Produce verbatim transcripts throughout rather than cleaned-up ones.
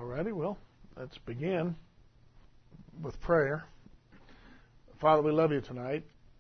righty, well, let's begin with prayer. Father, we love you tonight.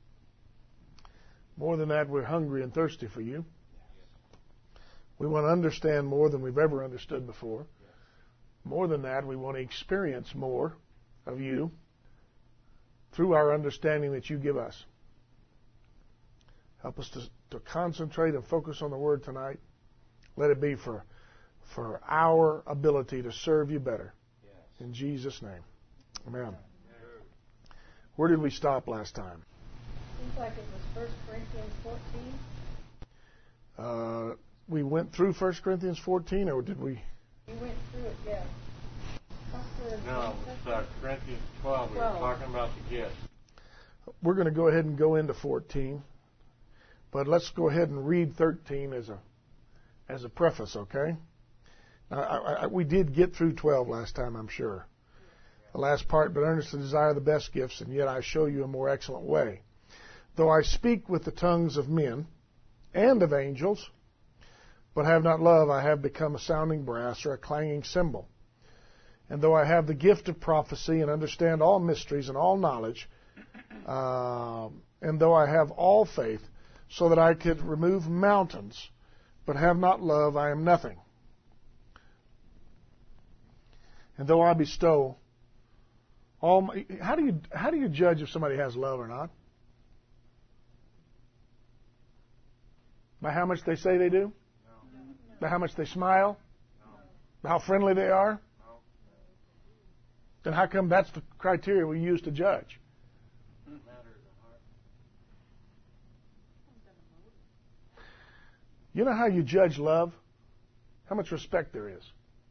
More than that, we're hungry and thirsty for you. We want to understand more than we've ever understood before. More than that, we want to experience more of you through our understanding that you give us. Help us to, to concentrate and focus on the Word tonight. Let it be for, for our ability to serve you better. Yes. In Jesus' name. Amen. Amen. Where did we stop last time? Seems like it was First Corinthians fourteen. Uh, we went through First Corinthians fourteen, or did we? You went through it, yeah. No, it's uh, Corinthians twelve. We were talking about the gifts. We're going to go ahead and go into fourteen, but let's go ahead and read thirteen as a as a preface, okay? Now, I, I, we did get through twelve last time, I'm sure. The last part, but earnestly desire the best gifts, and yet I show you a more excellent way. Though I speak with the tongues of men and of angels, but have not love, I have become a sounding brass or a clanging cymbal. And though I have the gift of prophecy and understand all mysteries and all knowledge, uh, and though I have all faith, so that I could remove mountains, but have not love, I am nothing. And though I bestow all my, how do you how do you judge if somebody has love or not? By how much they say they do? No. By how much they smile? No. By how friendly they are? No. Then how come that's the criteria we use to judge? You know how you judge love? How much respect there is.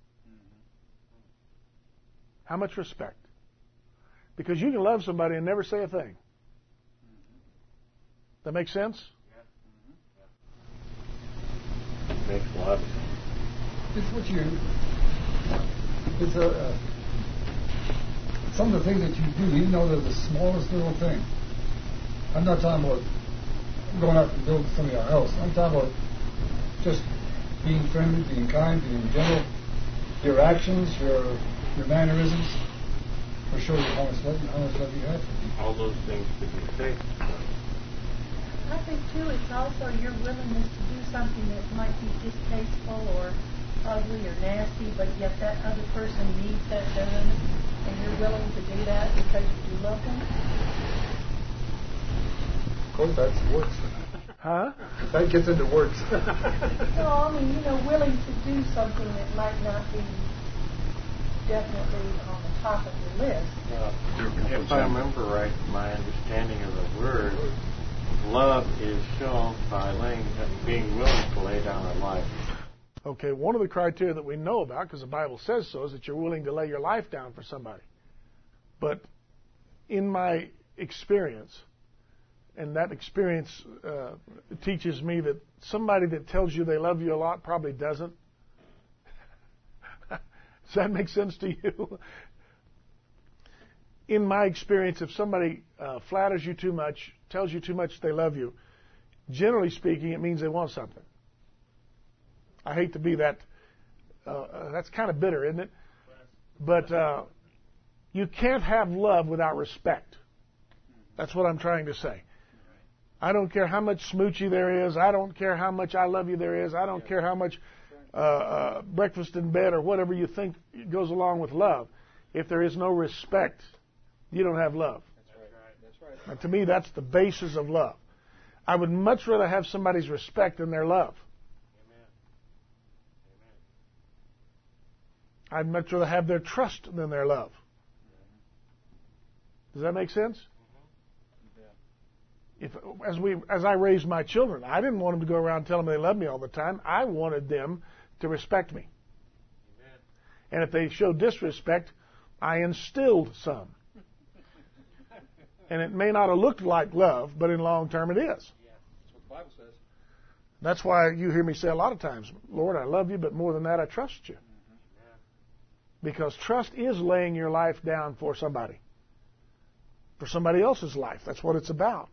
How much respect? Because you can love somebody and never say a thing. That make sense? Makes a lot of sense. It's what you. It's a. Uh, some of the things that you do, even though they're the smallest little thing. I'm not talking about going out and building something in our house. I'm talking about just being friendly, being kind, being gentle. Your actions, your your mannerisms, will show you how much love, how much love you have. All those things could be fixed. I think, too, it's also your willingness to do something that might be distasteful or ugly or nasty, but yet that other person needs that done, and you're willing to do that because you do love them. Of course, that's works. Huh? That gets into works. No, I mean, you know, willing to do something that might not be definitely on the top of your list. Yeah. If I remember right, my understanding of the word, love is shown by laying, being willing to lay down our life. Okay, one of the criteria that we know about, because the Bible says so, is that you're willing to lay your life down for somebody. But in my experience, and that experience uh, teaches me that somebody that tells you they love you a lot probably doesn't. Does that make sense to you? In my experience, if somebody uh, flatters you too much, tells you too much they love you, generally speaking, it means they want something. I hate to be that. Uh, that's kind of bitter, isn't it? But uh, you can't have love without respect. That's what I'm trying to say. I don't care how much smoochy there is. I don't care how much I love you there is. I don't care how much uh, uh, breakfast in bed or whatever you think goes along with love. If there is no respect, you don't have love. That's right. That's right. And to me, that's the basis of love. I would much rather have somebody's respect than their love. Amen. Amen. I'd much rather have their trust than their love. Does that make sense? If, as we, as I raised my children, I didn't want them to go around telling me they loved me all the time. I wanted them to respect me. Amen. And if they showed disrespect, I instilled some. And it may not have looked like love, but in long term it is. Yeah, that's what the Bible says. That's why you hear me say a lot of times, Lord, I love you, but more than that, I trust you. Mm-hmm. Because trust is laying your life down for somebody. For somebody else's life. That's what it's about.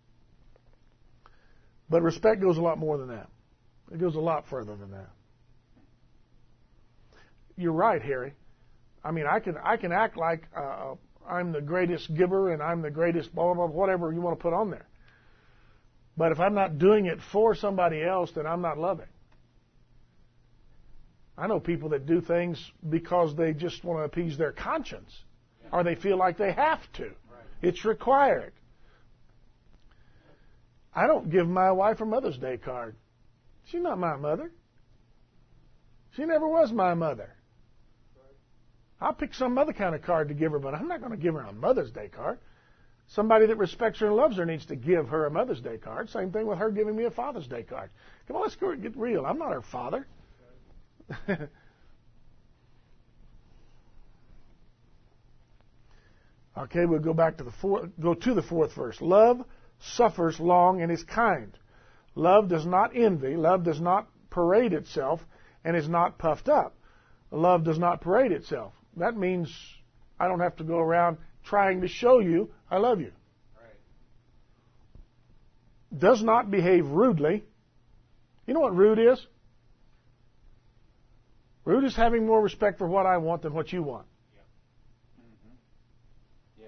But respect goes a lot more than that. It goes a lot further than that. You're right, Harry. I mean, I can I can act like uh, I'm the greatest giver and I'm the greatest blah, blah, blah, whatever you want to put on there. But if I'm not doing it for somebody else, then I'm not loving. I know people that do things because they just want to appease their conscience, or they feel like they have to. It's required. I don't give my wife a Mother's Day card. She's not my mother. She never was my mother. I'll pick some other kind of card to give her, but I'm not going to give her a Mother's Day card. Somebody that respects her and loves her needs to give her a Mother's Day card. Same thing with her giving me a Father's Day card. Come on, let's go get real. I'm not her father. Okay, we'll go back to the fourth, go to the fourth verse. Love suffers long and is kind. Love does not envy. Love does not parade itself and is not puffed up. Love does not parade itself. That means I don't have to go around trying to show you I love you. Right. Does not behave rudely. You know what rude is? Rude is having more respect for what I want than what you want. Yeah. Mm-hmm. Yeah.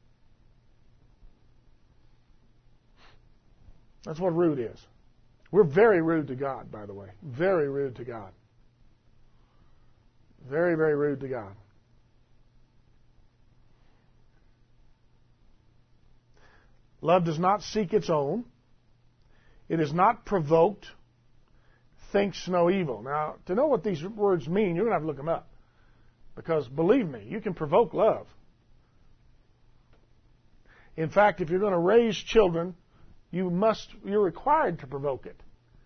That's what rude is. We're very rude to God, by the way. Very rude to God. Very, very rude to God. Love does not seek its own. It is not provoked. Thinks no evil. Now, to know what these words mean, you're going to have to look them up. Because, believe me, you can provoke love. In fact, if you're going to raise children, you must, you're required to provoke it.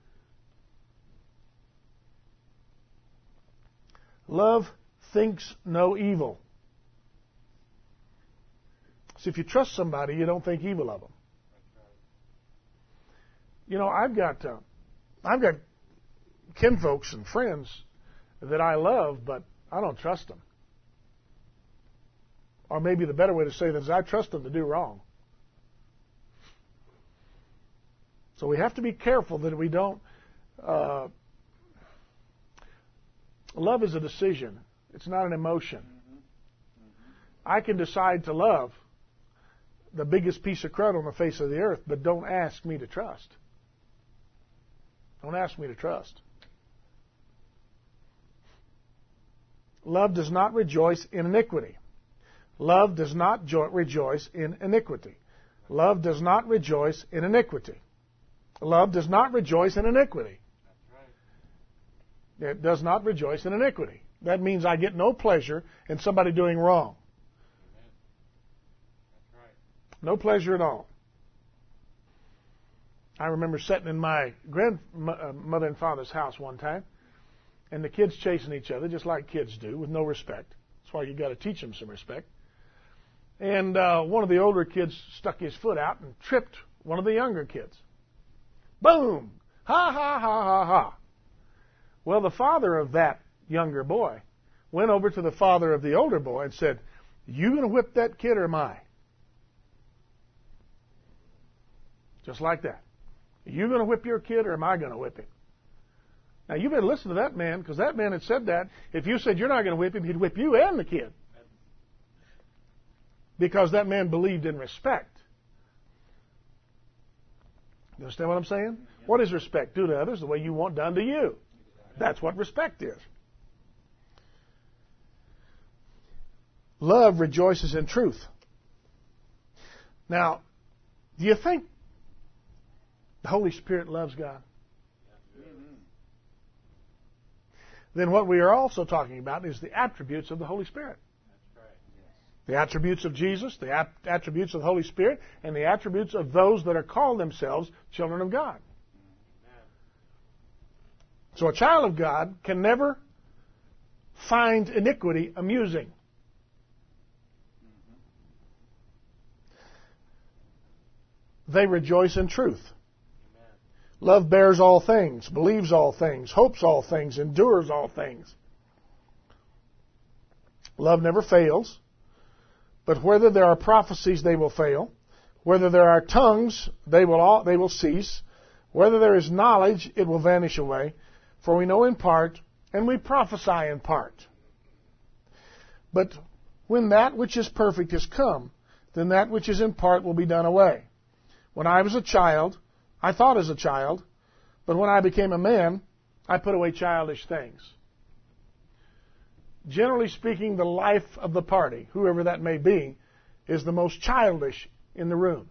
Love thinks no evil. So if you trust somebody, you don't think evil of them. You know, I've got, uh, I've got kinfolks and friends that I love, but I don't trust them. Or maybe the better way to say that is I trust them to do wrong. So we have to be careful that we don't. Uh, love is a decision. It's not an emotion. Mm-hmm. Mm-hmm. I can decide to love the biggest piece of crud on the face of the earth, but don't ask me to trust. Don't ask me to trust. Love does not rejoice in iniquity. Love does not jo- rejoice in iniquity. Love does not rejoice in iniquity. Love does not rejoice in iniquity. That's right. It does not rejoice in iniquity. That means I get no pleasure in somebody doing wrong. Amen. That's right. No pleasure at all. I remember sitting in my grandmother and father's house one time, and the kids chasing each other, just like kids do, with no respect. That's why you got to teach them some respect. And uh, one of the older kids stuck his foot out and tripped one of the younger kids. Boom! Ha, ha, ha, ha, ha. Well, the father of that younger boy went over to the father of the older boy and said, "You going to whip that kid or am I?" Just like that. Are you going to whip your kid or am I going to whip him? Now, you better listen to that man, because that man had said that. If you said you're not going to whip him, he'd whip you and the kid. Because that man believed in respect. You understand what I'm saying? Yeah. What is respect? Do to others the way you want done to you. That's what respect is. Love rejoices in truth. Now, do you think the Holy Spirit loves God? Mm-hmm. Then what we are also talking about is the attributes of the Holy Spirit. That's right. Yes. The attributes of Jesus, the ap- attributes of the Holy Spirit, and the attributes of those that are called themselves children of God. Amen. So a child of God can never find iniquity amusing. Mm-hmm. They rejoice in truth. Love bears all things, believes all things, hopes all things, endures all things. Love never fails, but whether there are prophecies, they will fail. Whether there are tongues, they will all, they will cease. Whether there is knowledge, it will vanish away. For we know in part, and we prophesy in part. But when that which is perfect is come, then that which is in part will be done away. When I was a child, I thought as a child, but when I became a man, I put away childish things. Generally speaking, the life of the party, whoever that may be, is the most childish in the room.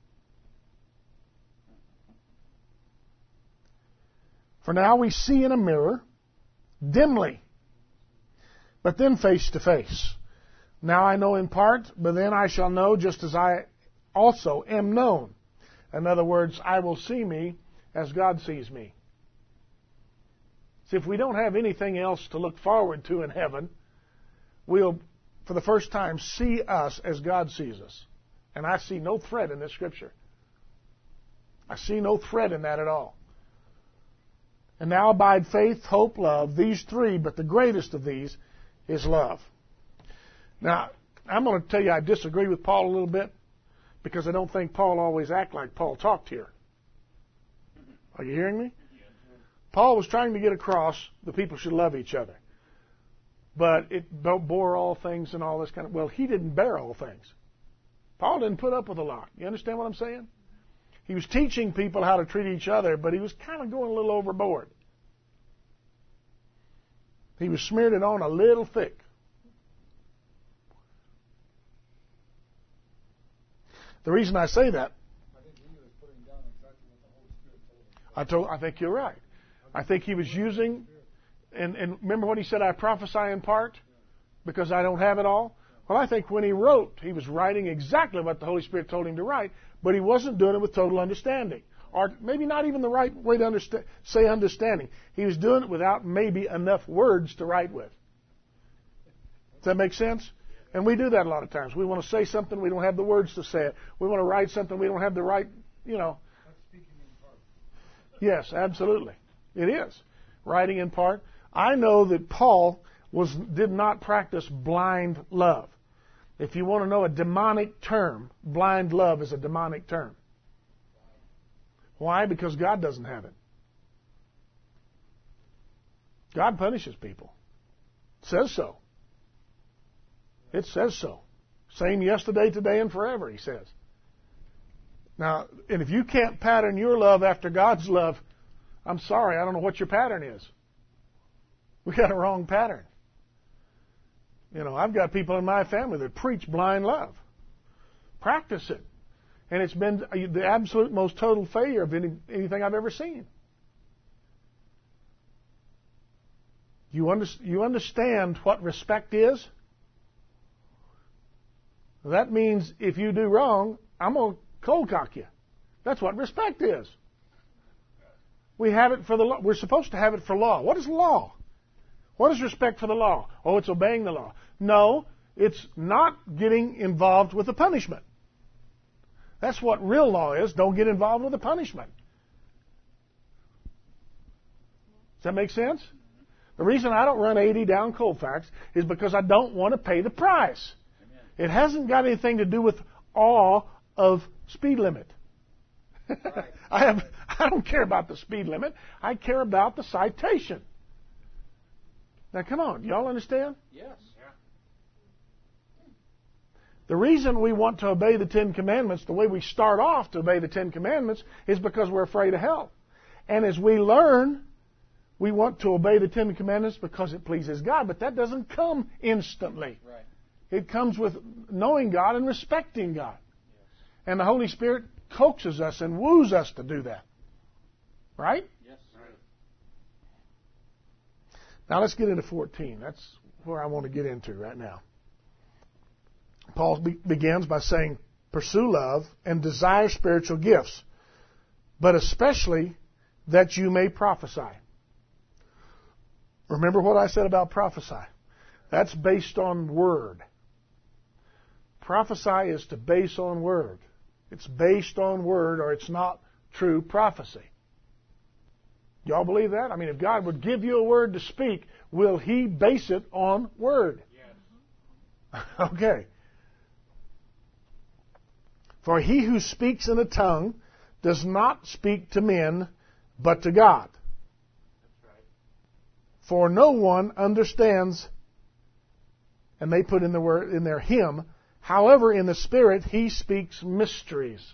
For now we see in a mirror, dimly, but then face to face. Now I know in part, but then I shall know just as I also am known. In other words, I will see me as God sees me. See, if we don't have anything else to look forward to in heaven, we'll, for the first time, see us as God sees us. And I see no threat in this Scripture. I see no threat in that at all. And now abide faith, hope, love, these three, but the greatest of these is love. Now, I'm going to tell you I disagree with Paul a little bit because I don't think Paul always acted like Paul talked here. Are you hearing me? Paul was trying to get across the people should love each other. But it bore all things and all this kind of... Well, he didn't bear all things. Paul didn't put up with a lot. You understand what I'm saying? He was teaching people how to treat each other, but he was kind of going a little overboard. He was smeared it on a little thick. The reason I say that, I think he was putting down exactly what the Holy Spirit told him. I told, I think you're right. I think he was using, and, and remember when he said, I prophesy in part because I don't have it all? Well, I think when he wrote, he was writing exactly what the Holy Spirit told him to write, but he wasn't doing it with total understanding. Or maybe not even the right way to understand, say understanding. He was doing it without maybe enough words to write with. Does that make sense? And we do that a lot of times. We want to say something, we don't have the words to say it. We want to write something, we don't have the right, you know. That's speaking in part. Yes, absolutely. It is. Writing in part. I know that Paul was did not practice blind love. If you want to know a demonic term, blind love is a demonic term. Why? Because God doesn't have it. God punishes people. It says so. It says so. Same yesterday, today, and forever, he says. Now, and if you can't pattern your love after God's love, I'm sorry, I don't know what your pattern is. We got a wrong pattern. You know, I've got people in my family that preach blind love. Practice it. And it's been the absolute most total failure of any, anything I've ever seen. You, under, you understand what respect is? That means if you do wrong, I'm going to cold cock you. That's what respect is. We have it for the law. We're supposed to have it for law. What is law? What is respect for the law? Oh, it's obeying the law. No, it's not getting involved with the punishment. That's what real law is. Don't get involved with the punishment. Does that make sense? The reason I don't run eighty down Colfax is because I don't want to pay the price. It hasn't got anything to do with awe of speed limit. Right. I have. I don't care about the speed limit. I care about the citation. Now, come on. Y'all understand? Yes. Yeah. The reason we want to obey the Ten Commandments, the way we start off to obey the Ten Commandments, is because we're afraid of hell. And as we learn, we want to obey the Ten Commandments because it pleases God. But that doesn't come instantly. Right. It comes with knowing God and respecting God. Yes. And the Holy Spirit coaxes us and woos us to do that. Right? Yes. Right. Now let's get into fourteen. That's where I want to get into right now. Paul be- begins by saying, pursue love and desire spiritual gifts, but especially that you may prophesy. Remember what I said about prophesy. That's based on word. Prophesy is to base on word. It's based on word or it's not true prophecy. Y'all believe that? I mean, if God would give you a word to speak, will He base it on word? Yes. Okay. For he who speaks in a tongue does not speak to men, but to God. That's right. For no one understands and they put in the word in their him. However, in the Spirit, he speaks mysteries.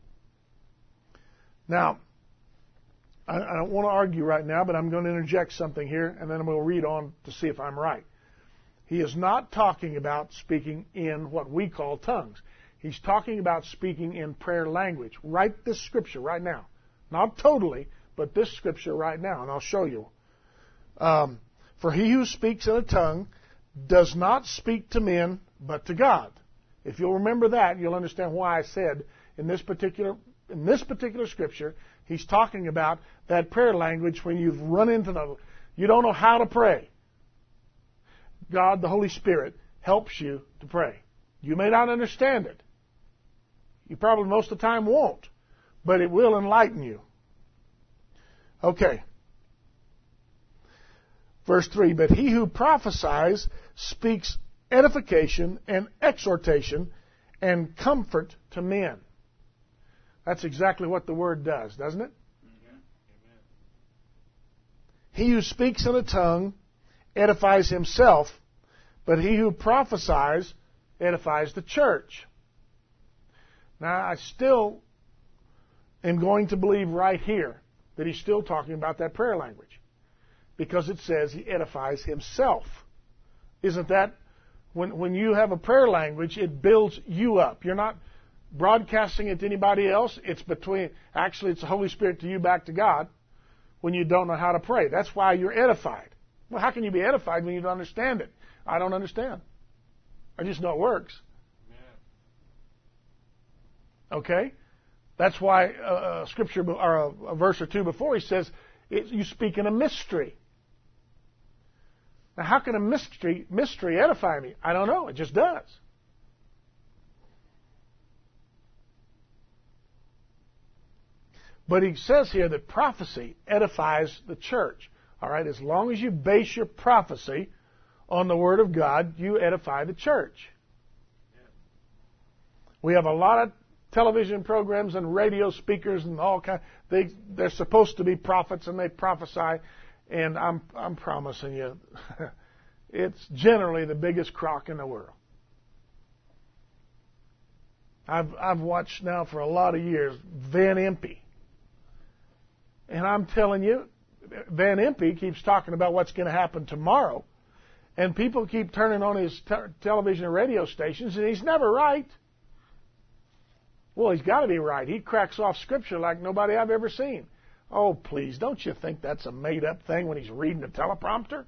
Now, I, I don't want to argue right now, but I'm going to interject something here, and then I'm going to read on to see if I'm right. He is not talking about speaking in what we call tongues. He's talking about speaking in prayer language. Write this scripture right now. Not totally, but this scripture right now, and I'll show you. Um, For he who speaks in a tongue does not speak to men, but to God. If you'll remember that, you'll understand why I said in this particular in this particular scripture, he's talking about that prayer language when you've run into the, you don't know how to pray. God, the Holy Spirit, helps you to pray. You may not understand it. You probably most of the time won't, but it will enlighten you. Okay. Verse three, but he who prophesies speaks edification and exhortation and comfort to men. That's exactly what the word does, doesn't it? Mm-hmm. He who speaks in a tongue edifies himself, but he who prophesies edifies the church. Now, I still am going to believe right here that he's still talking about that prayer language, because it says he edifies himself. Isn't that, when, when you have a prayer language, it builds you up. You're not broadcasting it to anybody else. It's between, actually it's the Holy Spirit to you back to God when you don't know how to pray. That's why you're edified. Well, how can you be edified when you don't understand it? I don't understand. I just know it works. Okay? That's why a, a scripture or a, a verse or two before he says, it, you speak in a mystery. Now, how can a mystery mystery edify me? I don't know. It just does. But he says here that prophecy edifies the church. All right? As long as you base your prophecy on the Word of God, you edify the church. We have a lot of television programs and radio speakers and all kind. They they're supposed to be prophets and they prophesy, and I'm I'm promising you, it's generally the biggest crock in the world. I've I've watched now for a lot of years Van Impe, and I'm telling you, Van Impe keeps talking about what's going to happen tomorrow, and people keep turning on his te- television and radio stations, and he's never right. Well, he's got to be right. He cracks off Scripture like nobody I've ever seen. Oh, please, don't you think that's a made-up thing when he's reading a teleprompter?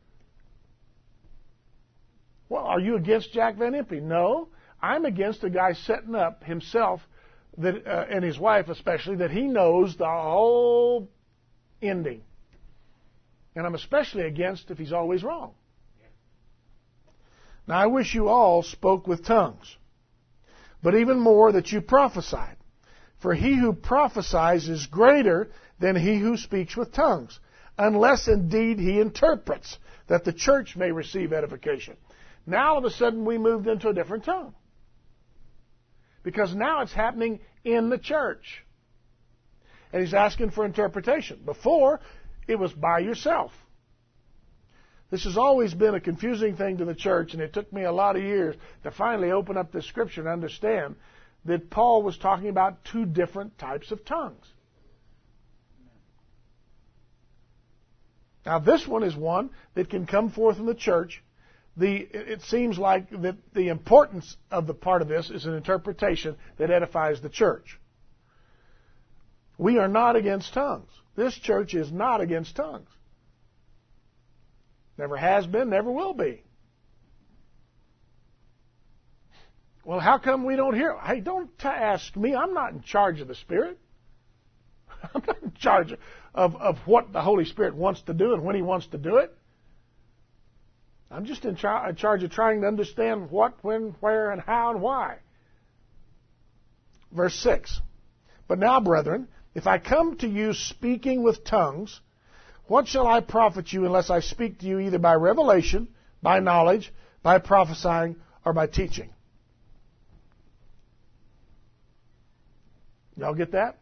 Well, are you against Jack Van Impe? No, I'm against a guy setting up himself that, uh, and his wife especially, that he knows the whole ending. And I'm especially against if he's always wrong. Now, I wish you all spoke with tongues, but even more that you prophesied. For he who prophesies is greater than he who speaks with tongues, unless indeed he interprets, that the church may receive edification. Now all of a sudden we moved into a different tongue, because now it's happening in the church. And he's asking for interpretation. Before, it was by yourself. This has always been a confusing thing to the church, and it took me a lot of years to finally open up this scripture and understand that Paul was talking about two different types of tongues. Now, this one is one that can come forth in the church. The, it seems like that the importance of the part of this is an interpretation that edifies the church. We are not against tongues. This church is not against tongues. Never has been, never will be. Well, how come we don't hear? Hey, don't t- ask me. I'm not in charge of the Spirit. I'm not in charge of, of what the Holy Spirit wants to do and when He wants to do it. I'm just in, char- in charge of trying to understand what, when, where, and how, and why. Verse six. But now, brethren, if I come to you speaking with tongues, what shall I profit you unless I speak to you either by revelation, by knowledge, by prophesying, or by teaching? Y'all get that?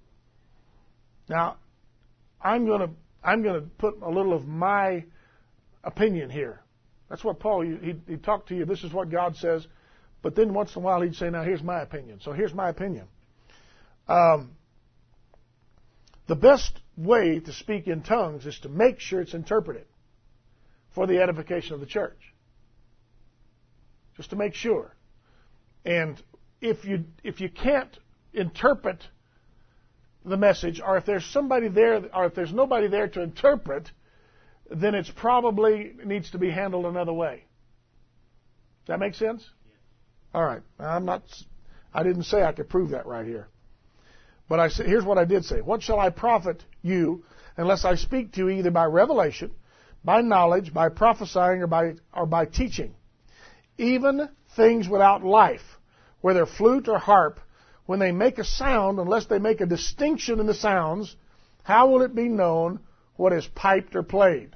Now, I'm going to I'm going to put a little of my opinion here. That's what Paul, he, he talked to you, this is what God says, but then once in a while he'd say, now here's my opinion. So here's my opinion. Um, the best way to speak in tongues is to make sure it's interpreted for the edification of the church. Just to make sure. And if you if you can't interpret the message, or if there's somebody there, or if there's nobody there to interpret, then it's probably needs to be handled another way. Does that make sense? Yes. All right. I'm not. I didn't say I could prove that right here. But I say, here's what I did say. What shall I profit you unless I speak to you either by revelation, by knowledge, by prophesying, or by or by teaching? Even things without life, whether flute or harp, when they make a sound, unless they make a distinction in the sounds, how will it be known what is piped or played?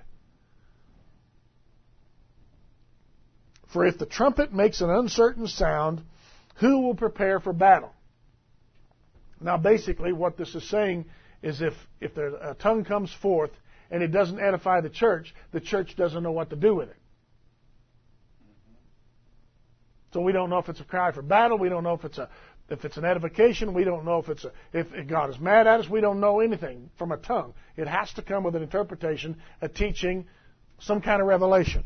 For if the trumpet makes an uncertain sound, who will prepare for battle? Now, basically, what this is saying is if, if there, a tongue comes forth and it doesn't edify the church, the church doesn't know what to do with it. So we don't know if it's a cry for battle. We don't know if it's a if it's an edification. We don't know if it's a if, if God is mad at us. We don't know anything from a tongue. It has to come with an interpretation, a teaching, some kind of revelation.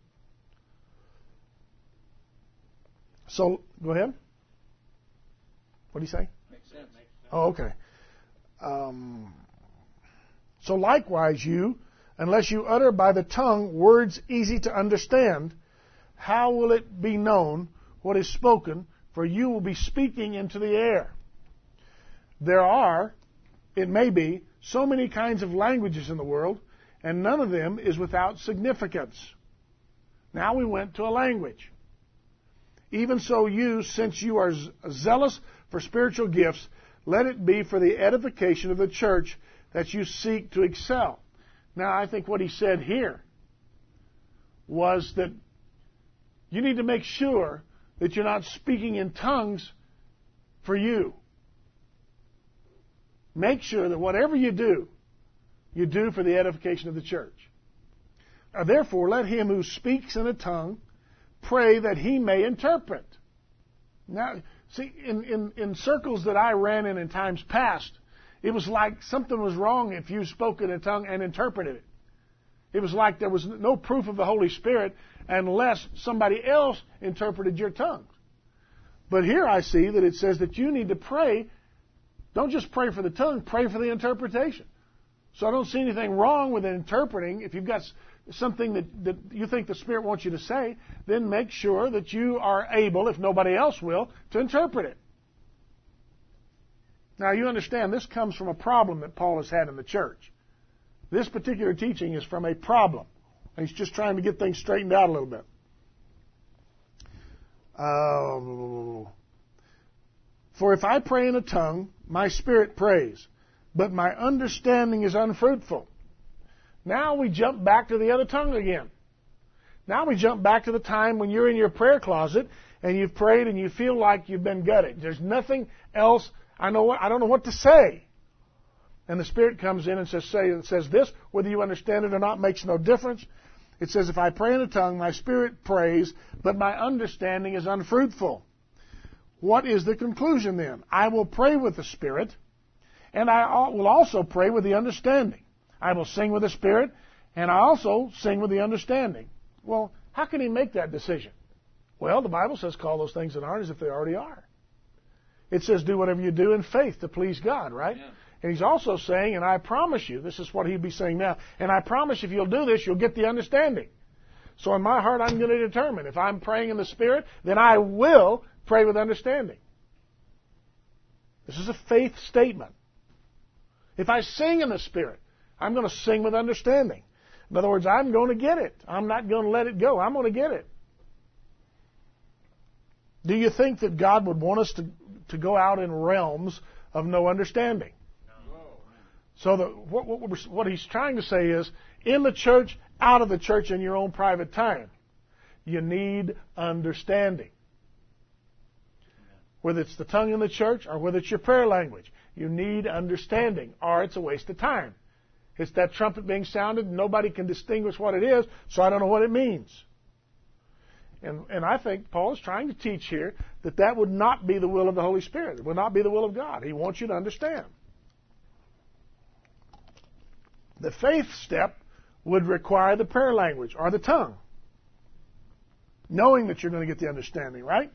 So go ahead. What do you say? Makes sense. Oh, okay. Um, so likewise, you, unless you utter by the tongue words easy to understand, how will it be known what is spoken? For you will be speaking into the air. There are, it may be, so many kinds of languages in the world, and none of them is without significance. Now we went to a language. Even so you, since you are zealous for spiritual gifts, let it be for the edification of the church that you seek to excel. Now I think what he said here was that you need to make sure that you're not speaking in tongues for you. Make sure that whatever you do, you do for the edification of the church. Now, therefore, let him who speaks in a tongue pray that he may interpret. Now, see, in, in, in circles that I ran in in times past, it was like something was wrong if you spoke in a tongue and interpreted it. It was like there was no proof of the Holy Spirit unless somebody else interpreted your tongues. But here I see that it says that you need to pray. Don't just pray for the tongue, pray for the interpretation. So I don't see anything wrong with interpreting. If you've got something that, that you think the Spirit wants you to say, then make sure that you are able, if nobody else will, to interpret it. Now you understand this comes from a problem that Paul has had in the church. This particular teaching is from a problem. He's just trying to get things straightened out a little bit. Uh, For if I pray in a tongue, my spirit prays, but my understanding is unfruitful. Now we jump back to the other tongue again. Now we jump back to the time when you're in your prayer closet and you've prayed and you feel like you've been gutted. There's nothing else. I know what I don't know what to say. And the Spirit comes in and says, say, it says this, whether you understand it or not makes no difference. It says, if I pray in a tongue, my spirit prays, but my understanding is unfruitful. What is the conclusion then? I will pray with the Spirit, and I will also pray with the understanding. I will sing with the Spirit, and I also sing with the understanding. Well, how can he make that decision? Well, the Bible says call those things that aren't as if they already are. It says do whatever you do in faith to please God, right? Yeah. And he's also saying, and I promise you, this is what he'd be saying now, and I promise if you'll do this, you'll get the understanding. So in my heart, I'm going to determine. If I'm praying in the Spirit, then I will pray with understanding. This is a faith statement. If I sing in the Spirit, I'm going to sing with understanding. In other words, I'm going to get it. I'm not going to let it go. I'm going to get it. Do you think that God would want us to, to go out in realms of no understanding? So the, what, what, what he's trying to say is, in the church, out of the church, in your own private time, you need understanding. Whether it's the tongue in the church or whether it's your prayer language, you need understanding, or it's a waste of time. It's that trumpet being sounded, and nobody can distinguish what it is, so I don't know what it means. And, and I think Paul is trying to teach here that that would not be the will of the Holy Spirit. It would not be the will of God. He wants you to understand. The faith step would require the prayer language or the tongue. Knowing that you're going to get the understanding, right?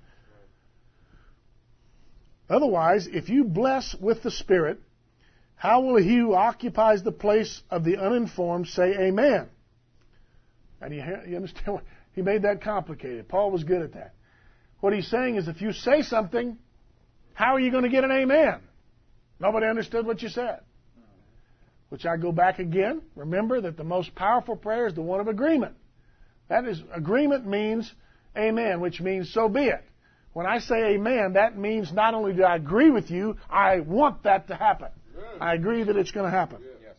Otherwise, if you bless with the Spirit, how will he who occupies the place of the uninformed say amen? And you, you understand what? He made that complicated. Paul was good at that. What he's saying is if you say something, how are you going to get an amen? Nobody understood what you said. Which I go back again. Remember that the most powerful prayer is the one of agreement. That is, agreement means amen, which means so be it. When I say amen, that means not only do I agree with you, I want that to happen. Good. I agree that it's going to happen. Yes.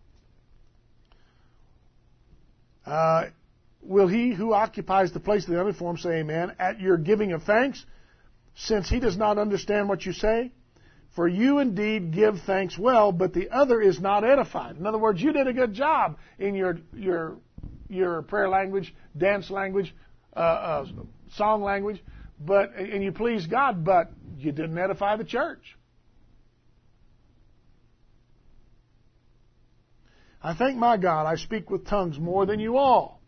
Uh, will he who occupies the place of the uninformed say amen at your giving of thanks, since he does not understand what you say? For you indeed give thanks well, but the other is not edified. In other words, you did a good job in your your your prayer language, dance language, uh, uh, song language, but and you pleased God, but you didn't edify the church. I thank my God I speak with tongues more than you all.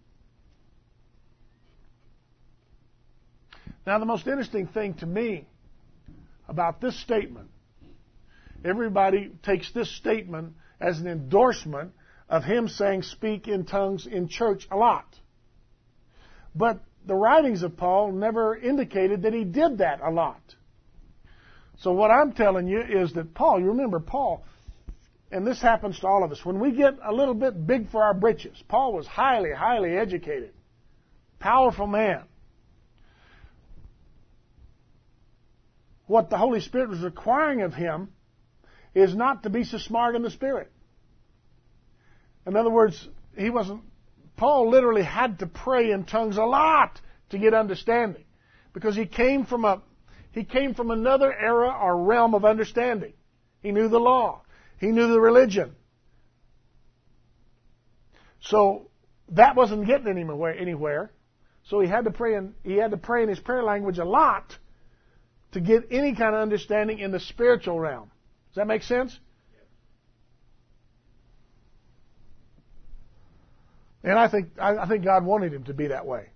Now, the most interesting thing to me about this statement, everybody takes this statement as an endorsement of him saying speak in tongues in church a lot. But the writings of Paul never indicated that he did that a lot. So what I'm telling you is that Paul, you remember Paul, and this happens to all of us, when we get a little bit big for our britches, Paul was highly, highly educated, powerful man. What the Holy Spirit was requiring of him is not to be so smart in the Spirit. In other words, he wasn't, Paul literally had to pray in tongues a lot to get understanding. Because he came from a, he came from another era or realm of understanding. He knew the law. He knew the religion. So that wasn't getting anywhere, anywhere. So he had to pray in, he had to pray in his prayer language a lot to get any kind of understanding in the spiritual realm. Does that make sense? And I think I, I think God wanted him to be that way.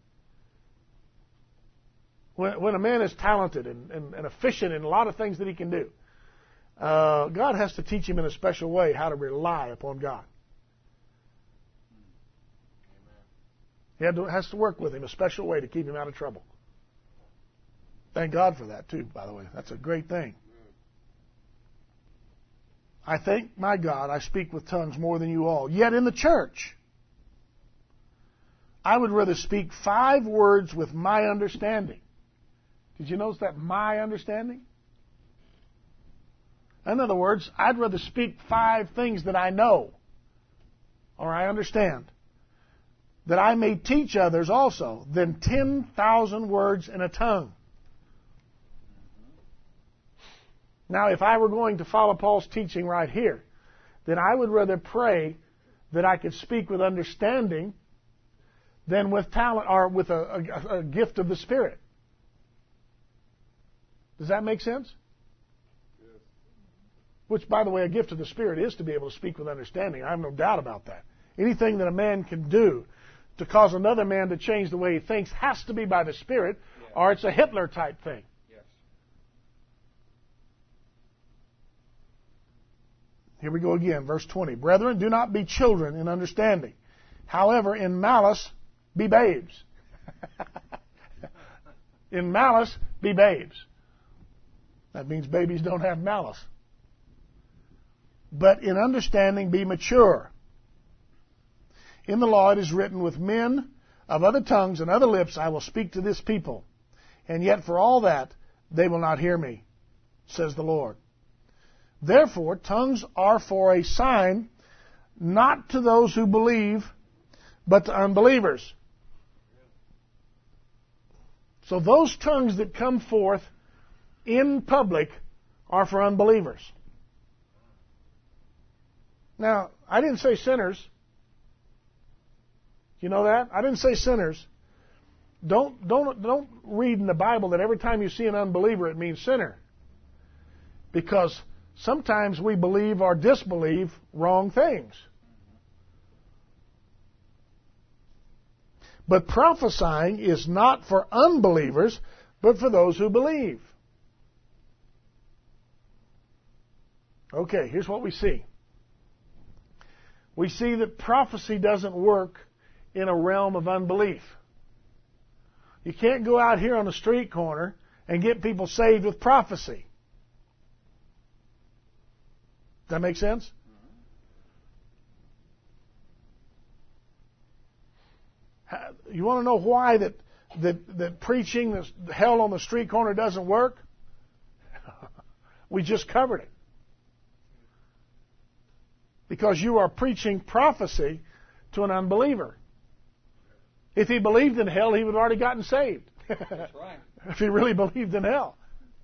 When, when a man is talented and, and, and efficient in a lot of things that he can do, uh, God has to teach him in a special way how to rely upon God. He had to, has to work with him a special way to keep him out of trouble. Thank God for that too, by the way. That's a great thing. I thank my God I speak with tongues more than you all. Yet in the church, I would rather speak five words with my understanding. Did you notice that, my understanding? In other words, I'd rather speak five things that I know or I understand, that I may teach others also, than ten thousand words in a tongue. Now, if I were going to follow Paul's teaching right here, then I would rather pray that I could speak with understanding than with talent or with a, a, a gift of the Spirit. Does that make sense? Yes. Which, by the way, a gift of the Spirit is to be able to speak with understanding. I have no doubt about that. Anything that a man can do to cause another man to change the way he thinks has to be by the Spirit, yes, or it's a Hitler type thing. Here we go again, verse twenty. Brethren, do not be children in understanding. However, in malice, be babes. In malice, be babes. That means babies don't have malice. But in understanding, be mature. In the law it is written, with men of other tongues and other lips I will speak to this people. And yet for all that, they will not hear me, says the Lord. Therefore, tongues are for a sign, not to those who believe, but to unbelievers. So those tongues that come forth in public are for unbelievers. Now, I didn't say sinners. You know that? I didn't say sinners. Don't, don't, don't read in the Bible that every time you see an unbeliever it means sinner. Because sometimes we believe or disbelieve wrong things. But prophesying is not for unbelievers, but for those who believe. Okay, here's what we see. We see that prophecy doesn't work in a realm of unbelief. You can't go out here on the street corner and get people saved with prophecy. Does that make sense? You want to know why that, that, that preaching the hell on the street corner doesn't work? We just covered it. Because you are preaching prophecy to an unbeliever. If he believed in hell, he would have already gotten saved. That's right. If he really believed in hell.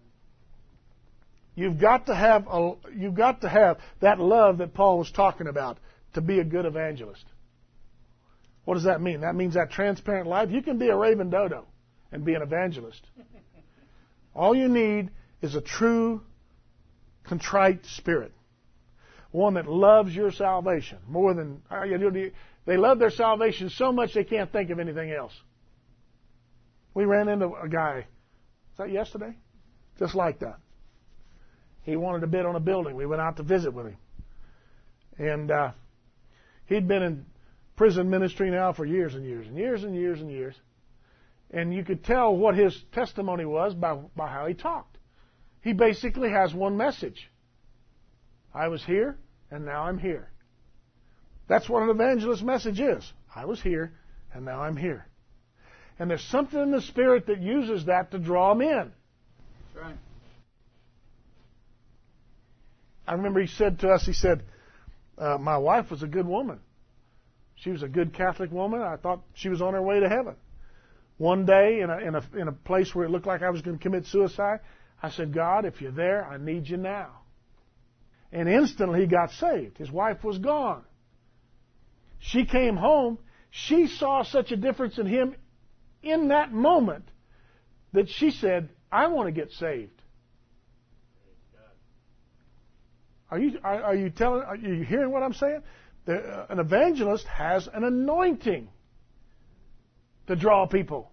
You've got to have a, you've got to have that love that Paul was talking about to be a good evangelist. What does that mean? That means that transparent life. You can be a Raven Dodo and be an evangelist. All you need is a true, contrite spirit. One that loves your salvation more than... They love their salvation so much they can't think of anything else. We ran into a guy, was that yesterday? Just like that. He wanted to bid on a building. We went out to visit with him. And uh, he'd been in prison ministry now for years and years and years and years and years. And you could tell what his testimony was by, by how he talked. He basically has one message. I was here, and now I'm here. That's what an evangelist message is. I was here, and now I'm here. And there's something in the Spirit that uses that to draw them in. That's right. I remember he said to us, he said, uh, my wife was a good woman. She was a good Catholic woman. I thought she was on her way to heaven. One day, in a, in a, in a place where it looked like I was going to commit suicide, I said, God, if you're there, I need you now. And instantly he got saved. His wife was gone. She came home. She saw such a difference in him in that moment that she said, I want to get saved. Are you, are, are you telling, are you hearing what I'm saying? The, uh, an evangelist has an anointing to draw people.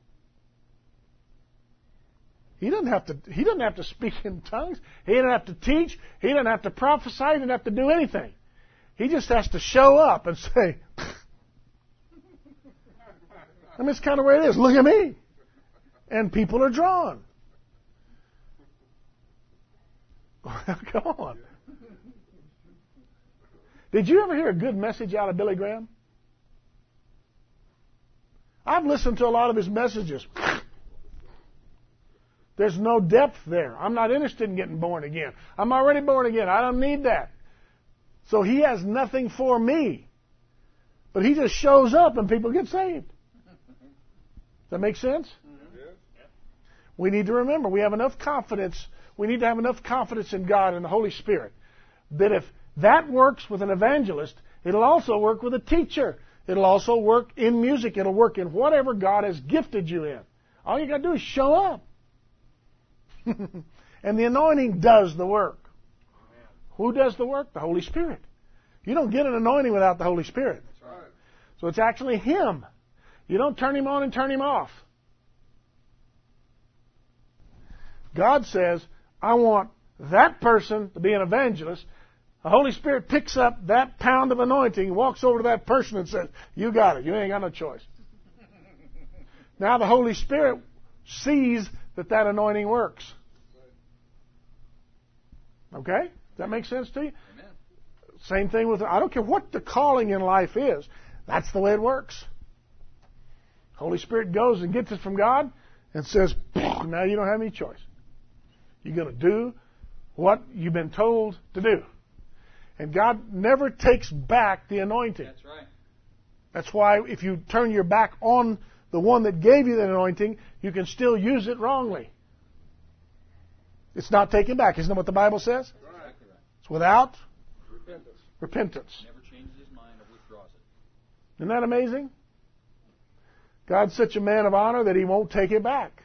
He doesn't have to, he doesn't have to speak in tongues. He doesn't have to teach. He doesn't have to prophesy. He doesn't have to do anything. He just has to show up and say, I mean, it's kind of where it is. Look at me. And people are drawn. Come on. Did you ever hear a good message out of Billy Graham? I've listened to a lot of his messages. There's no depth there. I'm not interested in getting born again. I'm already born again. I don't need that. So he has nothing for me. But he just shows up and people get saved. Does that make sense? Mm-hmm. We need to remember, we have enough confidence. We need to have enough confidence in God and the Holy Spirit that if that works with an evangelist, it'll also work with a teacher. It'll also work in music. It'll work in whatever God has gifted you in. All you got to do is show up. And the anointing does the work. Amen. Who does the work? The Holy Spirit. You don't get an anointing without the Holy Spirit. That's right. So it's actually Him. You don't turn Him on and turn Him off. God says, I want that person to be an evangelist. The Holy Spirit picks up that pound of anointing, walks over to that person and says, you got it. You ain't got no choice. Now the Holy Spirit sees that that anointing works. Okay? Does that make sense to you? Amen. Same thing with, I don't care what the calling in life is. That's the way it works. Holy Spirit goes and gets it from God and says, now you don't have any choice. You're going to do what you've been told to do. And God never takes back the anointing. That's right. That's why if you turn your back on the one that gave you the anointing, you can still use it wrongly. It's not taken back. Isn't that what the Bible says? Right. It's without repentance. repentance. Never Isn't that amazing? God's such a man of honor that He won't take it back.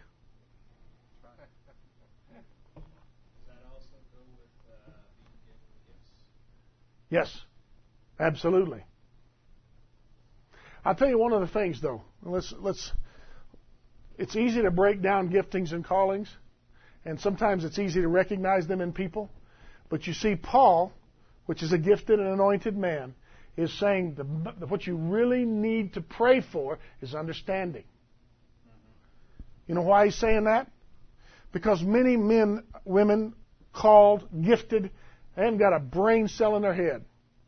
Does that also go with uh, being given gifts? Yes, absolutely. I'll tell you one of the things, though. Let's let's. It's easy to break down giftings and callings, and sometimes it's easy to recognize them in people. But you see, Paul, which is a gifted and anointed man, is saying the, what you really need to pray for is understanding. You know why he's saying that? Because many men, women, called, gifted, they haven't got a brain cell in their head.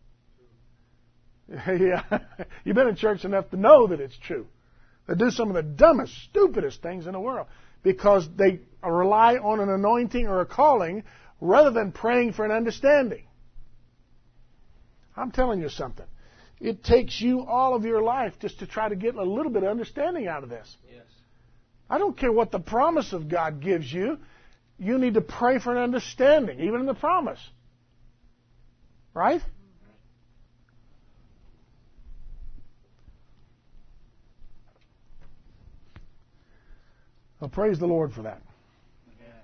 Yeah, you've been in church enough to know that it's true. They do some of the dumbest, stupidest things in the world because they rely on an anointing or a calling rather than praying for an understanding. I'm telling you something. It takes you all of your life just to try to get a little bit of understanding out of this. Yes. I don't care what the promise of God gives you. You need to pray for an understanding, even in the promise. Right? Well, praise the Lord for that. Amen.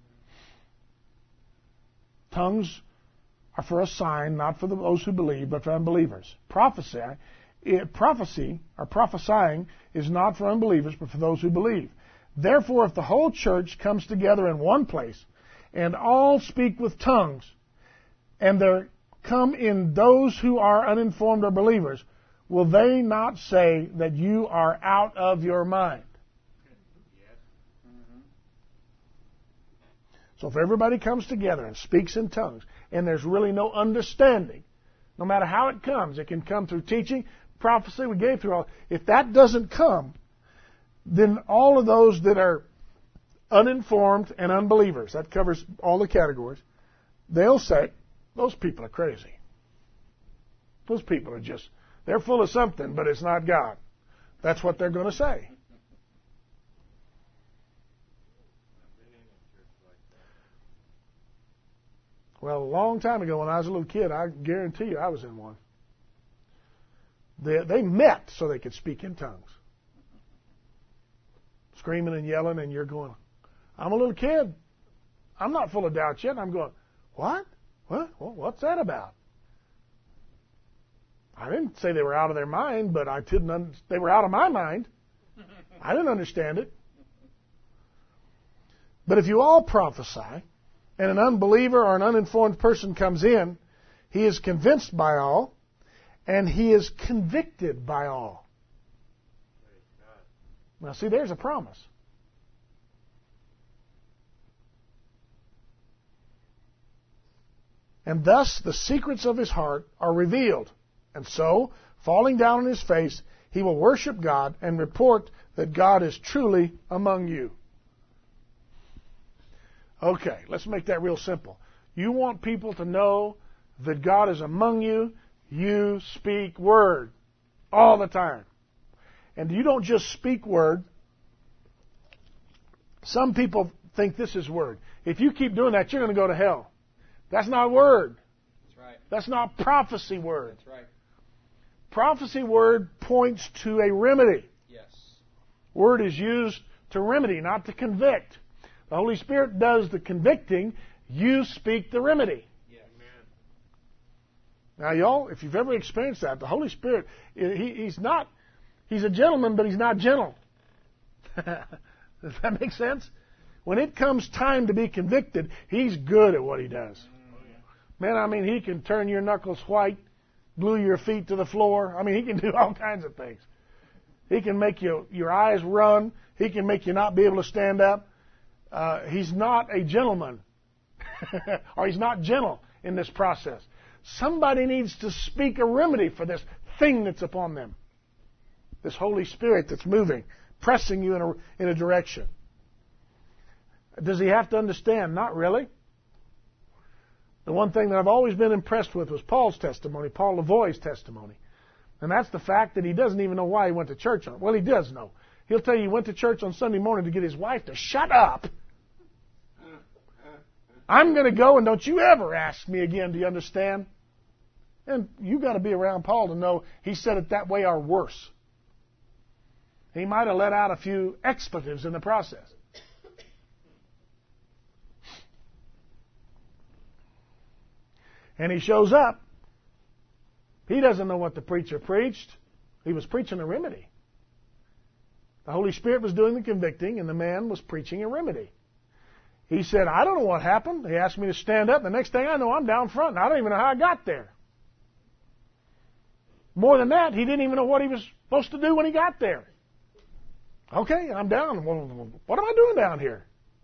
Tongues are for a sign, not for those who believe, but for unbelievers. Prophecy, it, prophecy or prophesying is not for unbelievers, but for those who believe. Therefore, if the whole church comes together in one place, and all speak with tongues, and there come in those who are uninformed or believers, will they not say that you are out of your mind? So if everybody comes together and speaks in tongues, and there's really no understanding, no matter how it comes, it can come through teaching, prophecy, we gave through all. If that doesn't come, then all of those that are uninformed and unbelievers, that covers all the categories, they'll say, those people are crazy. Those people are just, they're full of something, but it's not God. That's what they're going to say. Well, a long time ago when I was a little kid, I guarantee you I was in one. They, they met so they could speak in tongues. Screaming and yelling, and you're going, I'm a little kid. I'm not full of doubt yet. And I'm going, what? What? What's that about? I didn't say they were out of their mind, but I didn't. Un- they were out of my mind. I didn't understand it. But if you all prophesy, and an unbeliever or an uninformed person comes in, he is convinced by all, and he is convicted by all. Now, see, there's a promise. And thus the secrets of his heart are revealed. And so, falling down on his face, he will worship God and report that God is truly among you. Okay, let's make that real simple. You want people to know that God is among you, you speak word all the time. And you don't just speak word. Some people think this is word. If you keep doing that, you're going to go to hell. That's not word. That's right. That's not prophecy word. That's right. Prophecy word points to a remedy. Yes. Word is used to remedy, not to convict. The Holy Spirit does the convicting. You speak the remedy. Yes. Now, y'all, if you've ever experienced that, the Holy Spirit, he, he's not, he's a gentleman, but he's not gentle. Does that make sense? When it comes time to be convicted, he's good at what he does. Man, I mean, he can turn your knuckles white, glue your feet to the floor. I mean, he can do all kinds of things. He can make you, your eyes run. He can make you not be able to stand up. Uh, he's not a gentleman, or he's not gentle in this process. Somebody needs to speak a remedy for this thing that's upon them. This Holy Spirit that's moving, pressing you in a, in a direction. Does he have to understand? Not really. The one thing that I've always been impressed with was Paul's testimony, Paul Lavoie's testimony. And that's the fact that he doesn't even know why he went to church on. Well, he does know. He'll tell you he went to church on Sunday morning to get his wife to shut up. I'm going to go, and don't you ever ask me again, do you understand? And you got to be around Paul to know he said it that way or worse. He might have let out a few expletives in the process. And he shows up. He doesn't know what the preacher preached. He was preaching a remedy. The Holy Spirit was doing the convicting, and the man was preaching a remedy. He said, I don't know what happened. He asked me to stand up. The next thing I know, I'm down front, and I don't even know how I got there. More than that, he didn't even know what he was supposed to do when he got there. Okay, I'm down. Well, what am I doing down here?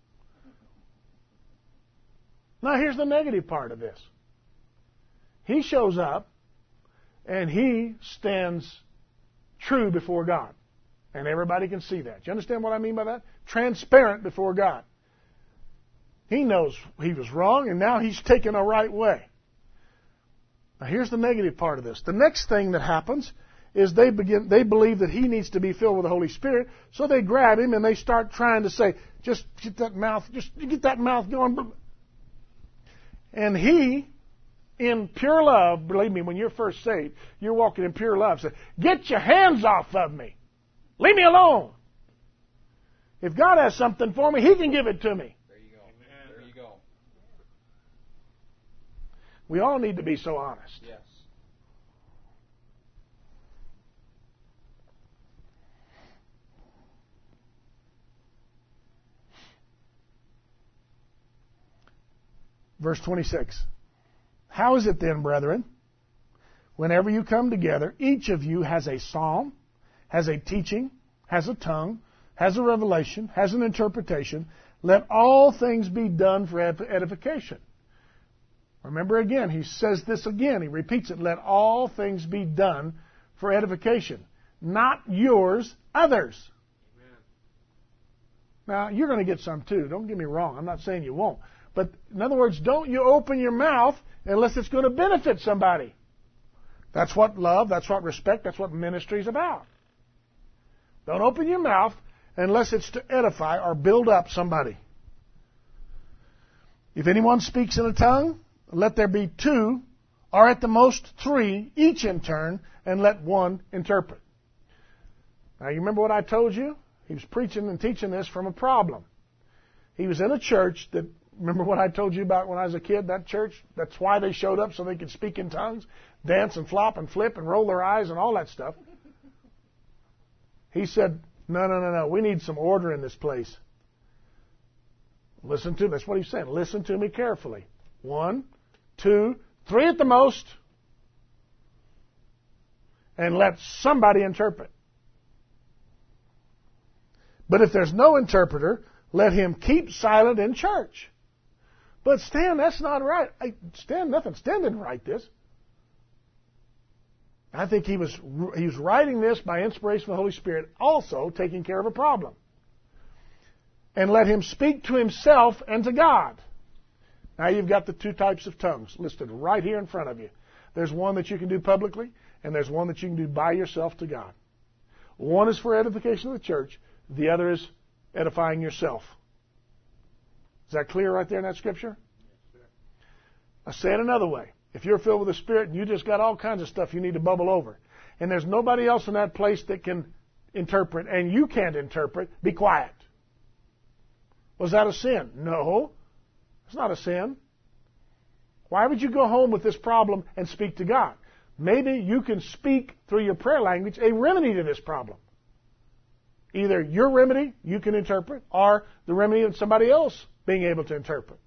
Now, here's the negative part of this. He shows up, and he stands true before God. And everybody can see that. Do you understand what I mean by that? Transparent before God. He knows he was wrong, and now he's taken a right way. Now, here's the negative part of this. The next thing that happens is they begin. They believe that he needs to be filled with the Holy Spirit, so they grab him and they start trying to say, "Just get that mouth, just get that mouth going." And he, in pure love, believe me, when you're first saved, you're walking in pure love. Say, "Get your hands off of me. Leave me alone. If God has something for me, He can give it to me." There you go. Amen. There you go. We all need to be so honest. Yes. Verse twenty-six. How is it then, brethren, whenever you come together, each of you has a psalm, has a teaching, has a tongue, has a revelation, has an interpretation. Let all things be done for edification. Remember again, he says this again. He repeats it. Let all things be done for edification. Not yours, others. Amen. Now, you're going to get some too. Don't get me wrong. I'm not saying you won't. But in other words, don't you open your mouth unless it's going to benefit somebody. That's what love, that's what respect, that's what ministry is about. Don't open your mouth unless it's to edify or build up somebody. If anyone speaks in a tongue, let there be two, or at the most three, each in turn, and let one interpret. Now, you remember what I told you? He was preaching and teaching this from a problem. He was in a church that, remember what I told you about when I was a kid, that church? That's why they showed up, so they could speak in tongues, dance and flop and flip and roll their eyes and all that stuff. He said, no, no, no, no, we need some order in this place. Listen to me. That's what he's saying. Listen to me carefully. One, two, three at the most, and let somebody interpret. But if there's no interpreter, let him keep silent in church. But Stan, that's not right. I, Stan, nothing. Stan didn't write this. I think he was he was writing this by inspiration from the Holy Spirit, also taking care of a problem. And let him speak to himself and to God. Now you've got the two types of tongues listed right here in front of you. There's one that you can do publicly, and there's one that you can do by yourself to God. One is for edification of the church. The other is edifying yourself. Is that clear right there in that scripture? I say it another way. If you're filled with the Spirit and you just got all kinds of stuff you need to bubble over, and there's nobody else in that place that can interpret, and you can't interpret, be quiet. Was that a sin? No, it's not a sin. Why would you go home with this problem and speak to God? Maybe you can speak through your prayer language a remedy to this problem. Either your remedy you can interpret, or the remedy of somebody else being able to interpret.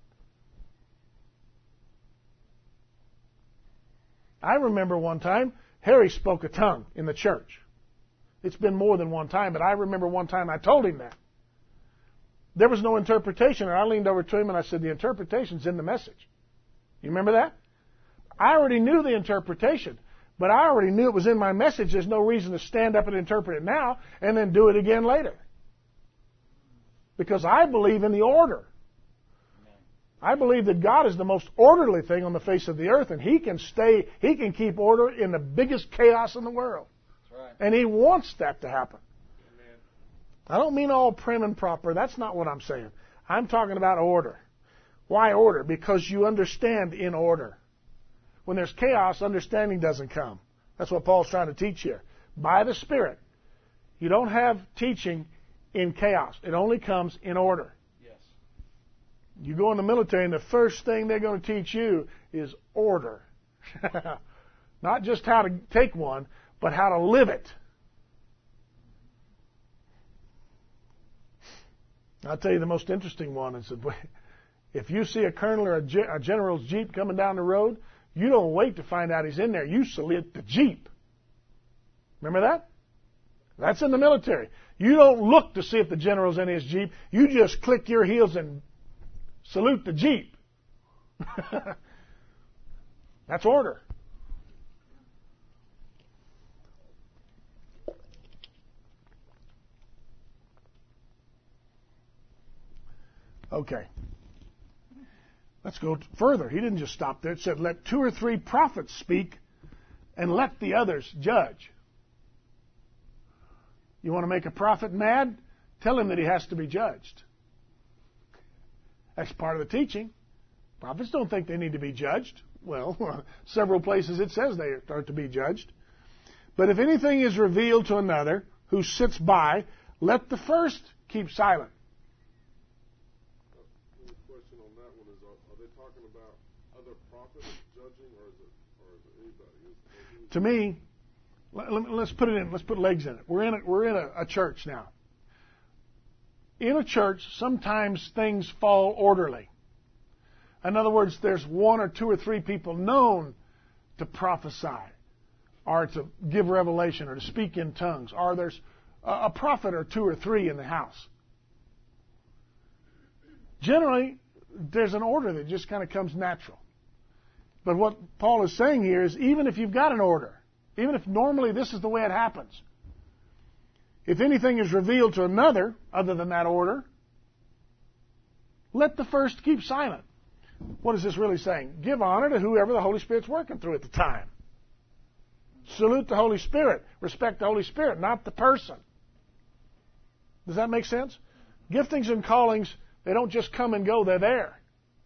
I remember one time, Harry spoke a tongue in the church. It's been more than one time, but I remember one time I told him that. There was no interpretation, and I leaned over to him and I said, the interpretation's in the message. You remember that? I already knew the interpretation, but I already knew it was in my message. There's no reason to stand up and interpret it now and then do it again later. Because I believe in the order. I believe that God is the most orderly thing on the face of the earth, and He can stay, He can keep order in the biggest chaos in the world. That's right. And He wants that to happen. Amen. I don't mean all prim and proper. That's not what I'm saying. I'm talking about order. Why order? Because you understand in order. when there's chaos, understanding doesn't come. That's what Paul's trying to teach here. By the Spirit. You don't have teaching in chaos. It only comes in order. Yes. You go in the military, and the first thing they're going to teach you is order. Not just how to take one, but how to live it. I'll tell you the most interesting one is that if you see a colonel or a general's Jeep coming down the road, you don't wait to find out he's in there. You salute the Jeep. Remember that? That's in the military. You don't look to see if the general's in his Jeep. You just click your heels and salute the Jeep. That's order. Okay. Let's go further. He didn't just stop there. It said, let two or three prophets speak and let the others judge. You want to make a prophet mad? Tell him that he has to be judged. That's part of the teaching. Prophets don't think they need to be judged. Well, several places it says they are to be judged. But if anything is revealed to another who sits by, let the first keep silent. The question on that one is, are they talking about other prophets judging, or is it, or is it anybody? Is, is to me, let, let's put it in. Let's put legs in it. We're in a, we're in a, a church now. In a church, sometimes things fall orderly. In other words, there's one or two or three people known to prophesy, or to give revelation, or to speak in tongues, or there's a, a prophet or two or three in the house. Generally, there's an order that just kind of comes natural. But what Paul is saying here is, even if you've got an order, even if normally this is the way it happens, if anything is revealed to another other than that order, let the first keep silent. What is this really saying? Give honor to whoever the Holy Spirit's working through at the time. Salute the Holy Spirit. Respect the Holy Spirit, not the person. Does that make sense? Giftings and callings, they don't just come and go, they're there.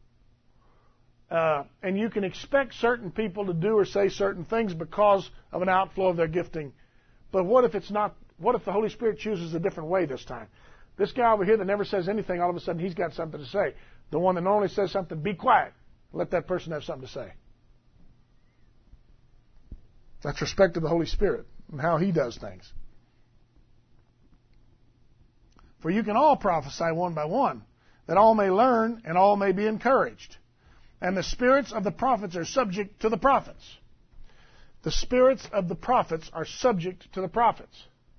Uh, and you can expect certain people to do or say certain things because of an outflow of their gifting. But what if it's not? What if the Holy Spirit chooses a different way this time? This guy over here that never says anything, all of a sudden he's got something to say. The one that normally says something, be quiet. Let that person have something to say. That's respect to the Holy Spirit and how He does things. For you can all prophesy one by one, that all may learn and all may be encouraged. And the spirits of the prophets are subject to the prophets. The spirits of the prophets are subject to the prophets.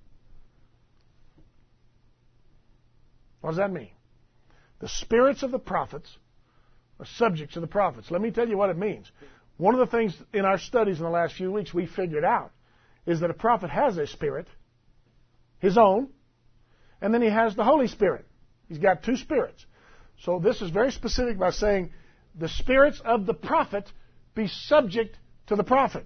What does that mean? The spirits of the prophets are subject to the prophets. Let me tell you what it means. One of the things in our studies in the last few weeks we figured out is that a prophet has a spirit, his own, and then he has the Holy Spirit. He's got two spirits. So this is very specific by saying the spirits of the prophet be subject to the prophet.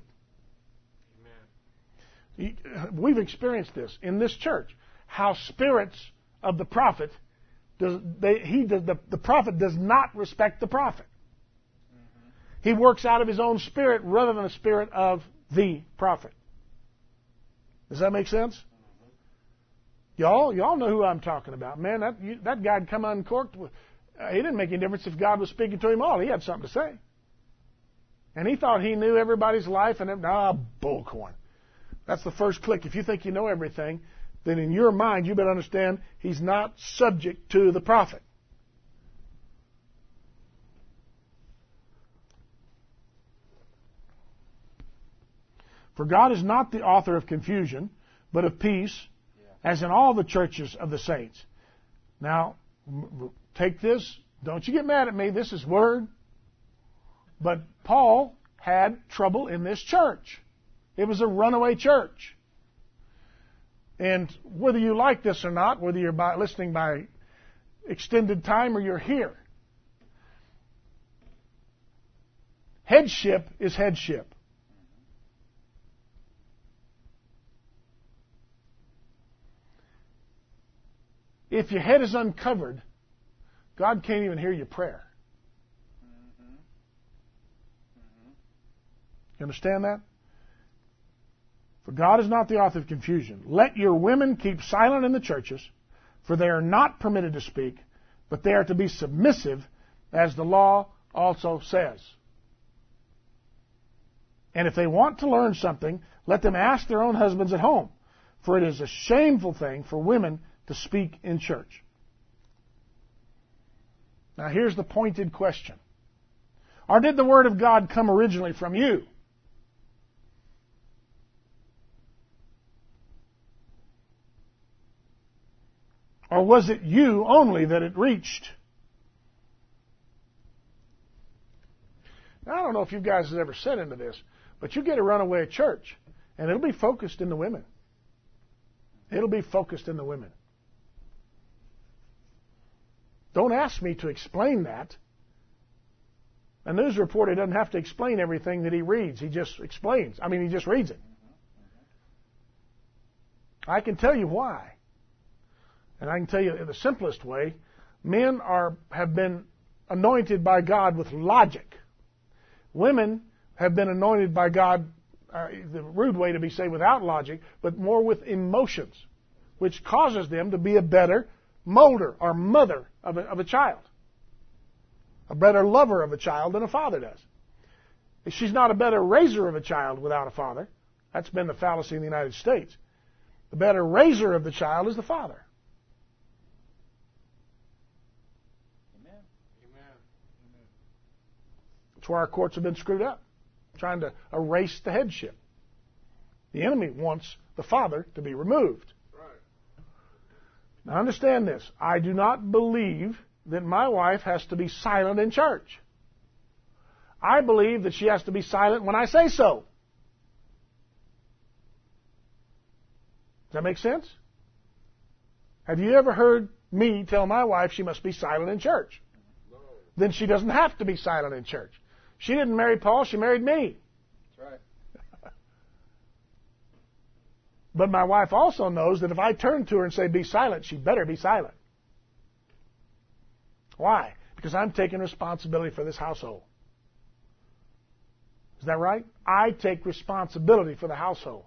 Amen. We've experienced this in this church, how spirits of the prophet Does, they, he does, the, the prophet does not respect the prophet. Mm-hmm. He works out of his own spirit rather than the spirit of the prophet. Does that make sense? Mm-hmm. Y'all, y'all know who I'm talking about. Man, that you, that guy'd come uncorked. With, uh, it didn't make any difference if God was speaking to him all. He had something to say. And he thought he knew everybody's life and everything. Ah, bullcorn. That's the first click. If you think you know everything, then in your mind you better understand he's not subject to the prophet. For God is not the author of confusion, but of peace, yeah. as in all the churches of the saints. Now, take this. Don't you get mad at me. This is word. But Paul had trouble in this church. It was a runaway church. And whether you like this or not, whether you're by, listening by extended time or you're here, headship is headship. If your head is uncovered, God can't even hear your prayer. Mm-hmm. Mm-hmm. You understand that? For God is not the author of confusion. Let your women keep silent in the churches, for they are not permitted to speak, but they are to be submissive, as the law also says. And if they want to learn something, let them ask their own husbands at home, for it is a shameful thing for women to speak in church. Now here's the pointed question. Or did the Word of God come originally from you? Or was it you only that it reached? Now, I don't know if you guys have ever set into this, but you get a runaway church, and it'll be focused in the women. It'll be focused in the women. Don't ask me to explain that. A news reporter doesn't have to explain everything that he reads. He just explains. I mean, he just reads it. I can tell you why. And I can tell you in the simplest way, men are have been anointed by God with logic. Women have been anointed by God, uh, the rude way to be say without logic, but more with emotions, which causes them to be a better molder or mother of a, of a child. A better lover of a child than a father does. She's not a better raiser of a child without a father. That's been the fallacy in the United States. The better raiser of the child is the father. That's why our courts have been screwed up, trying to erase the headship. The enemy wants the father to be removed. Right. Now understand this. I do not believe that my wife has to be silent in church. I believe that she has to be silent when I say so. Does that make sense? Have you ever heard me tell my wife she must be silent in church? No. Then she doesn't have to be silent in church. She didn't marry Paul, she married me. That's right. But my wife also knows that if I turn to her and say, be silent, she better be silent. Why? Because I'm taking responsibility for this household. Is that right? I take responsibility for the household.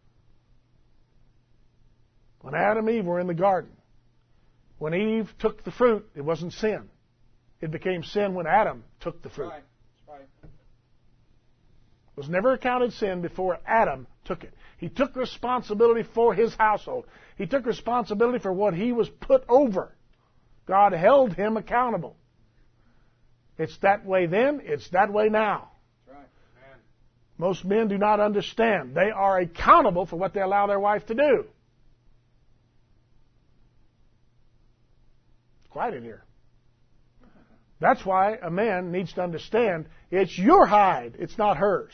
When Adam and Eve were in the garden, when Eve took the fruit, it wasn't sin. It became sin when Adam took the fruit. Right. That's right. It was never accounted sin before Adam took it. He took responsibility for his household. He took responsibility for what he was put over. God held him accountable. It's that way then, it's that way now. That's right. Man. Most men do not understand. They are accountable for what they allow their wife to do. It's quiet in here. That's why a man needs to understand it's your hide, it's not hers.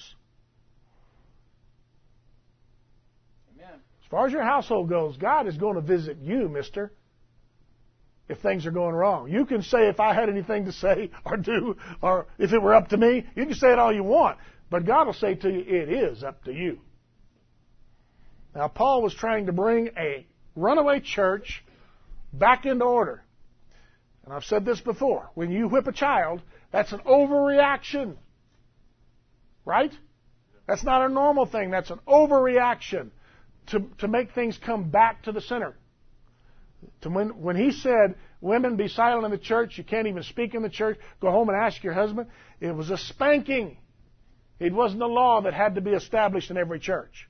Amen. As far as your household goes, God is going to visit you, mister, if things are going wrong. You can say if I had anything to say or do, or if it were up to me, you can say it all you want. But God will say to you, it is up to you. Now, Paul was trying to bring a runaway church back into order. And I've said this before. When you whip a child, that's an overreaction. Right? That's not a normal thing. That's an overreaction to, to make things come back to the center. To when, when he said, women, be silent in the church, you can't even speak in the church, go home and ask your husband, it was a spanking. It wasn't a law that had to be established in every church.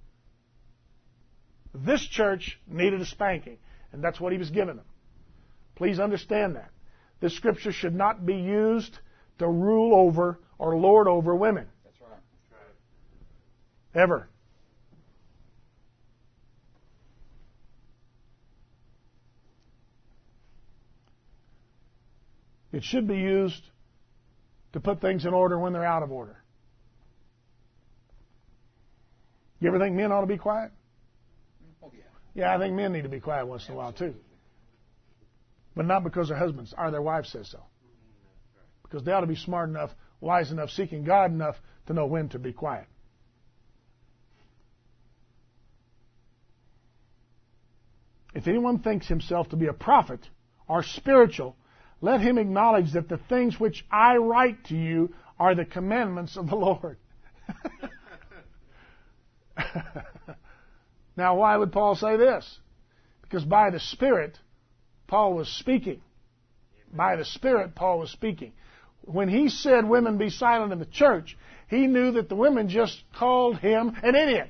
This church needed a spanking, and that's what he was giving them. Please understand that. This scripture should not be used to rule over or lord over women. That's right. That's right. Ever. It should be used to put things in order when they're out of order. You ever think men ought to be quiet? Oh, yeah. Yeah, I think men need to be quiet once in a while, too. But not because their husbands or their wives says so. Because they ought to be smart enough, wise enough, seeking God enough to know when to be quiet. If anyone thinks himself to be a prophet or spiritual, let him acknowledge that the things which I write to you are the commandments of the Lord. Now, why would Paul say this? Because by the Spirit, Paul was speaking. By the Spirit, Paul was speaking. When he said women be silent in the church, he knew that the women just called him an idiot.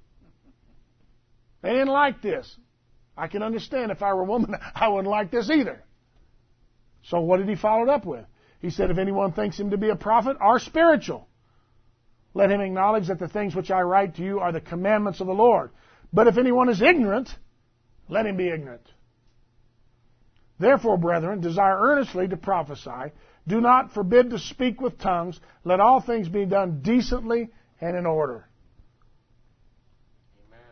They didn't like this. I can understand if I were a woman, I wouldn't like this either. So what did he follow it up with? He said, if anyone thinks him to be a prophet or spiritual, let him acknowledge that the things which I write to you are the commandments of the Lord. But if anyone is ignorant, let him be ignorant. Therefore, brethren, desire earnestly to prophesy. Do not forbid to speak with tongues. Let all things be done decently and in order. Amen.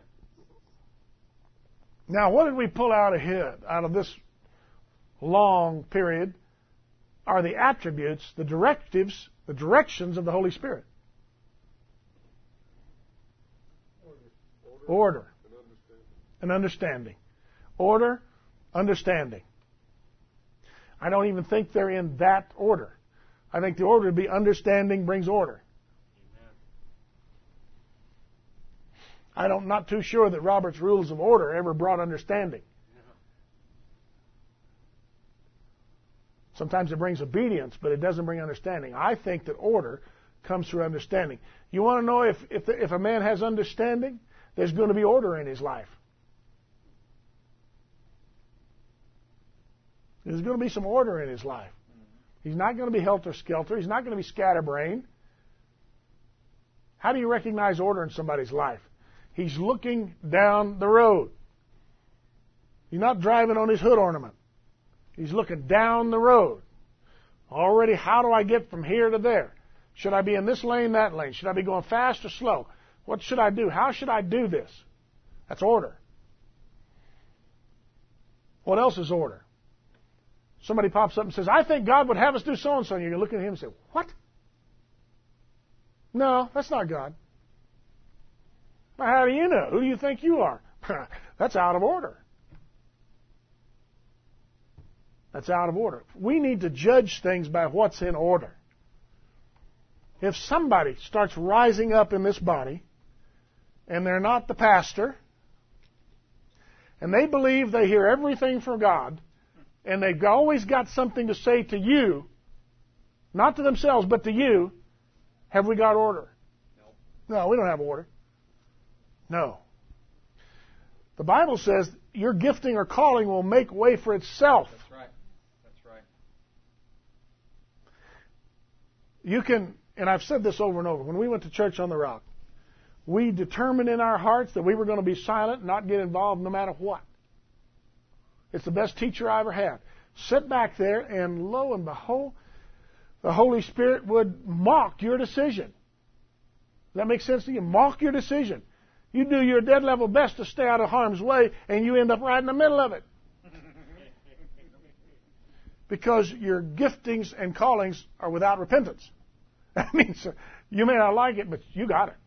Now, what did we pull out ahead out of this long period are the attributes, the directives, the directions of the Holy Spirit. Order. And understanding. Order, understanding. I don't even think they're in that order. I think the order would be understanding brings order. I don't, not too sure that Robert's Rules of Order ever brought understanding. Sometimes it brings obedience, but it doesn't bring understanding. I think that order comes through understanding. You want to know if, if, the, if a man has understanding, there's going to be order in his life. There's going to be some order in his life. He's not going to be helter-skelter. He's not going to be scatterbrained. How do you recognize order in somebody's life? He's looking down the road. He's not driving on his hood ornament. He's looking down the road. Already, how do I get from here to there? Should I be in this lane, that lane? Should I be going fast or slow? What should I do? How should I do this? That's order. What else is order? Somebody pops up and says, I think God would have us do so-and-so. And you're looking at him and say, what? No, that's not God. Well, how do you know? Who do you think you are? That's out of order. That's out of order. We need to judge things by what's in order. If somebody starts rising up in this body, and they're not the pastor, and they believe they hear everything from God, and they've always got something to say to you, not to themselves, but to you, have we got order? No, no we don't have order. No. The Bible says your gifting or calling will make way for itself. That's right. That's right. You can, and I've said this over and over, when we went to Church on the Rock, we determined in our hearts that we were going to be silent, not get involved no matter what. It's the best teacher I ever had. Sit back there, and lo and behold, the Holy Spirit would mock your decision. Does that make sense to you? Mock your decision. You do your dead level best to stay out of harm's way, and you end up right in the middle of it. Because your giftings and callings are without repentance. That means you may not like it, but you got it.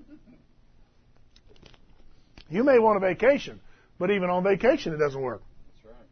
You may want a vacation, but even on vacation it doesn't work. That's right.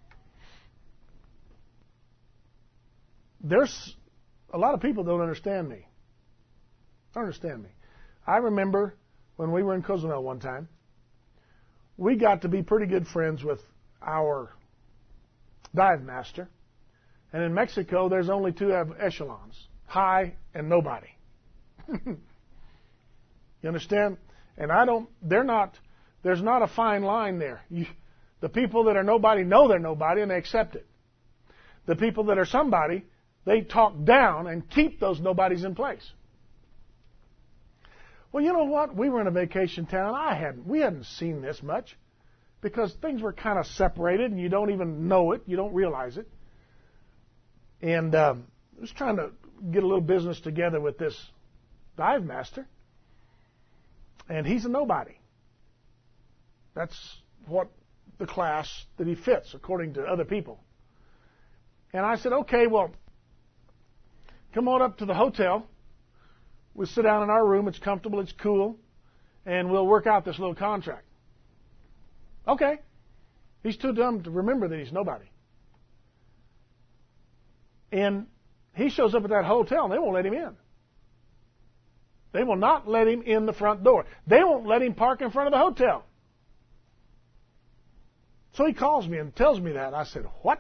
There's a lot of people don't understand me. Don't understand me. I remember when we were in Cozumel one time, we got to be pretty good friends with our dive master. And in Mexico, there's only two echelons, high and nobody. You understand? And I don't, they're not, there's not a fine line there. You, the people that are nobody know they're nobody and they accept it. The people that are somebody, they talk down and keep those nobodies in place. Well, you know what? We were in a vacation town. I hadn't, we hadn't seen this much because things were kind of separated and you don't even know it. You don't realize it. And um, I was trying to get a little business together with this dive master. And he's a nobody. That's what the class that he fits, according to other people. And I said, okay, well, come on up to the hotel. We'll sit down in our room. It's comfortable. It's cool. And we'll work out this little contract. Okay. He's too dumb to remember that he's nobody. And he shows up at that hotel, and they won't let him in. They will not let him in the front door. They won't let him park in front of the hotel. So he calls me and tells me that. I said, what?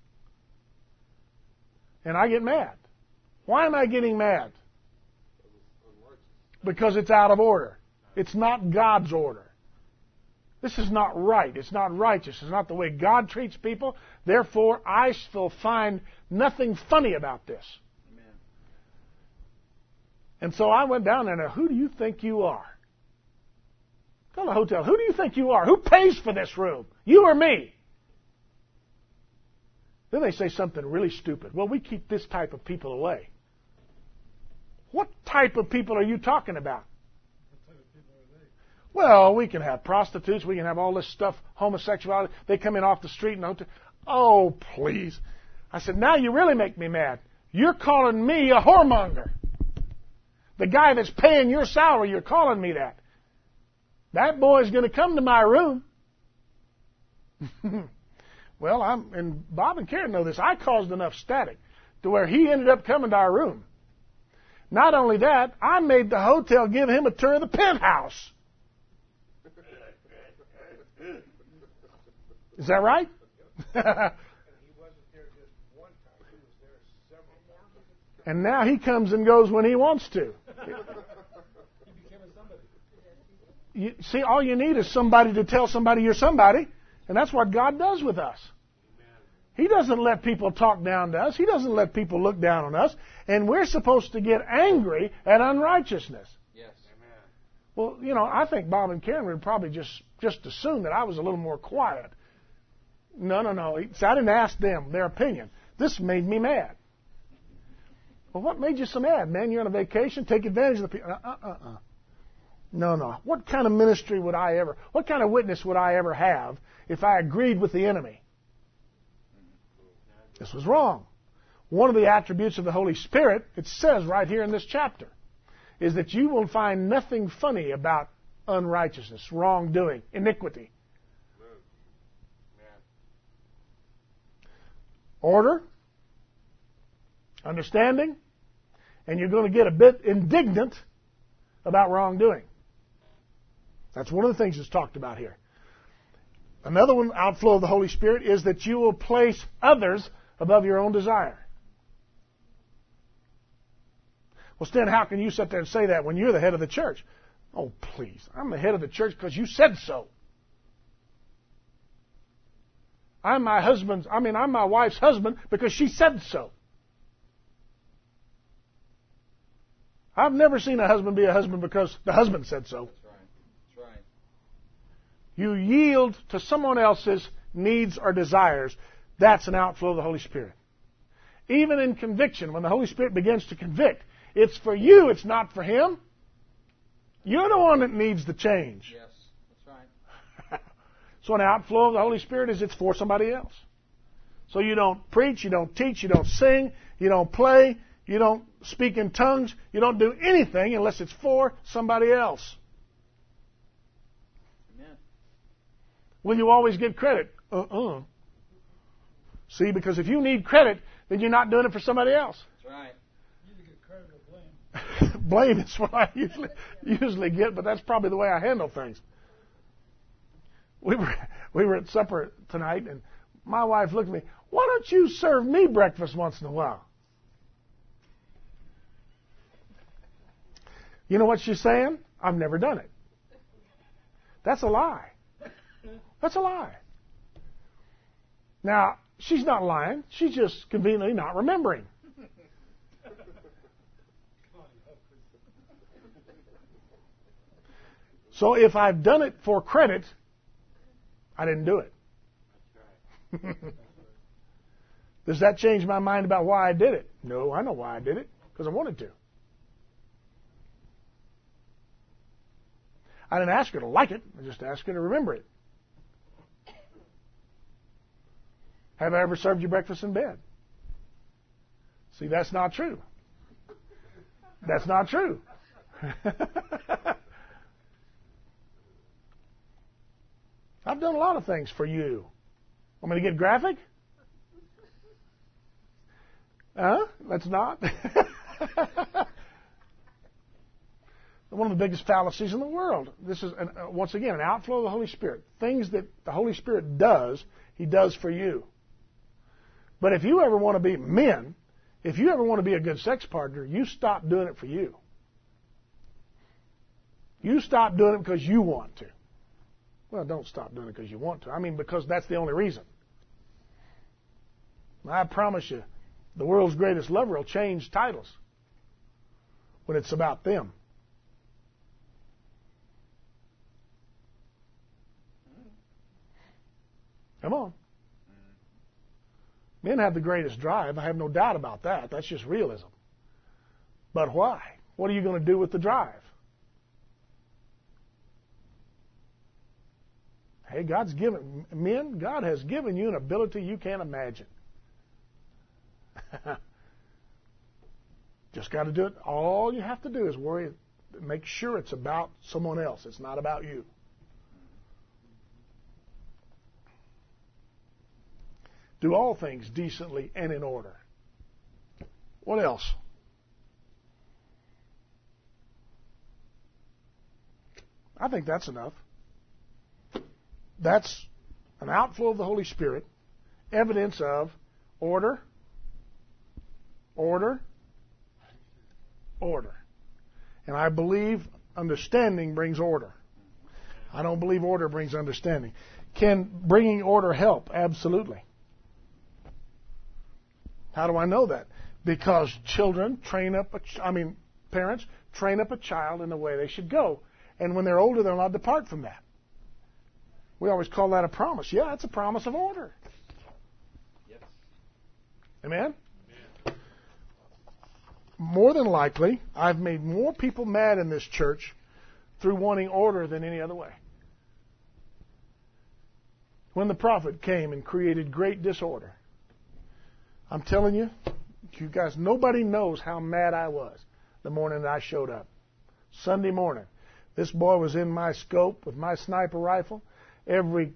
And I get mad. Why am I getting mad? Because it's out of order. It's not God's order. This is not right. It's not righteous. It's not the way God treats people. Therefore, I will find nothing funny about this. Amen. And so I went down there and I, who do you think you are? Tell the hotel, who do you think you are? Who pays for this room? You or me? Then they say something really stupid. Well, we keep this type of people away. What type of people are you talking about? Well, we can have prostitutes. We can have all this stuff, homosexuality. They come in off the street and don't. Oh, please. I said, now you really make me mad. You're calling me a whoremonger. The guy that's paying your salary, you're calling me that. That boy's going to come to my room. Well, I'm, and Bob and Karen know this. I caused enough static to where he ended up coming to our room. Not only that, I made the hotel give him a tour of the penthouse. Is that right? And now he comes and goes when he wants to. You, see, all you need is somebody to tell somebody you're somebody, and that's what God does with us. He doesn't let people talk down to us. He doesn't let people look down on us, and we're supposed to get angry at unrighteousness. Yes. Amen. Well, you know, I think Bob and Karen would probably just, just assume that I was a little more quiet. No, no, no. See, I didn't ask them their opinion. This made me mad. Well, what made you so mad, man? You're on a vacation. Take advantage of the people. Uh, uh, uh. No, no. What kind of ministry would I ever, what kind of witness would I ever have if I agreed with the enemy? This was wrong. One of the attributes of the Holy Spirit, it says right here in this chapter, is that you will find nothing funny about unrighteousness, wrongdoing, iniquity. Order, understanding, and you're going to get a bit indignant about wrongdoing. That's one of the things that's talked about here. Another one, outflow of the Holy Spirit, is that you will place others above your own desire. Well, Stan, how can you sit there and say that when you're the head of the church? Oh, please. I'm the head of the church because you said so. I'm my husband's, I mean, I'm my wife's husband because she said so. I've never seen a husband be a husband because the husband said so. That's right. That's right. You yield to someone else's needs or desires. That's an outflow of the Holy Spirit. Even in conviction, when the Holy Spirit begins to convict, it's for you, it's not for him. You're the one that needs the change. Yes, that's right. So an outflow of the Holy Spirit is it's for somebody else. So you don't preach, you don't teach, you don't sing, you don't play, you don't speak in tongues, you don't do anything unless it's for somebody else. Amen. Will you always get credit? Uh-uh. See, because if you need credit, then you're not doing it for somebody else. That's right. You either get credit or blame. Blame is what I usually usually get, but that's probably the way I handle things. We were we were at supper tonight, and my wife looked at me. Why don't you serve me breakfast once in a while? You know what she's saying? I've never done it. That's a lie. That's a lie. Now, she's not lying. She's just conveniently not remembering. So if I've done it for credit, I didn't do it. Does that change my mind about why I did it? No, I know why I did it. Because I wanted to. I didn't ask her to like it. I just asked her to remember it. Have I ever served you breakfast in bed? See, that's not true. That's not true. I've done a lot of things for you. Want me to get graphic? Huh? Let's not. one of the biggest fallacies in the world. This is, an, uh, once again, an outflow of the Holy Spirit. Things that the Holy Spirit does, He does for you. But if you ever want to be men, if you ever want to be a good sex partner, you stop doing it for you. You stop doing it because you want to. Well, don't stop doing it because you want to. I mean, because that's the only reason. I promise you, the world's greatest lover will change titles when it's about them. Come on. Men have the greatest drive. I have no doubt about that. That's just realism. But why? What are you going to do with the drive? Hey, God's given, men, God has given you an ability you can't imagine. Just got to do it. All you have to do is worry, make sure it's about someone else. It's not about you. Do all things decently and in order. What else? I think that's enough. That's an outflow of the Holy Spirit, evidence of order, order, order. And I believe understanding brings order. I don't believe order brings understanding. Can bringing order help? Absolutely. How do I know that? Because children train up, a ch- I mean, parents train up a child in the way they should go. And when they're older, they're allowed to depart from that. We always call that a promise. Yeah, it's a promise of order. Yes. Amen? Amen? More than likely, I've made more people mad in this church through wanting order than any other way. When the prophet came and created great disorder, I'm telling you, you guys, nobody knows how mad I was the morning that I showed up. Sunday morning. This boy was in my scope with my sniper rifle. Every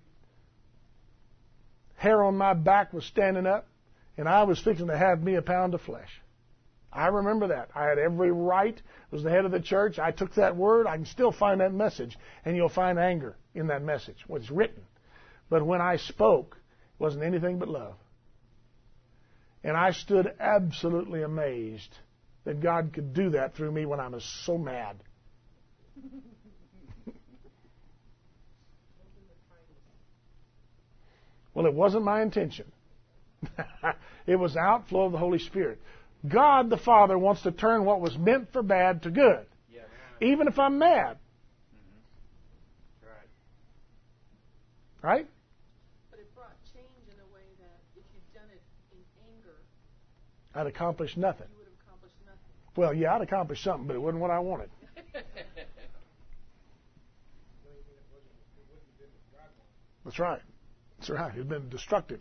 hair on my back was standing up, and I was fixing to have me a pound of flesh. I remember that. I had every right. I was the head of the church. I took that word. I can still find that message, and you'll find anger in that message, what's written. But when I spoke, it wasn't anything but love. And I stood absolutely amazed that God could do that through me when I was so mad. Well, it wasn't my intention. It was outflow of the Holy Spirit. God the Father wants to turn what was meant for bad to good. Yes. Even if I'm mad. Mm-hmm. Right. Right? But it brought change in a way that if you'd done it in anger, I'd accomplished nothing. you would have accomplished nothing. Well, yeah, I'd accomplished something, but it wasn't what I wanted. That's right. That's right. It's been destructive.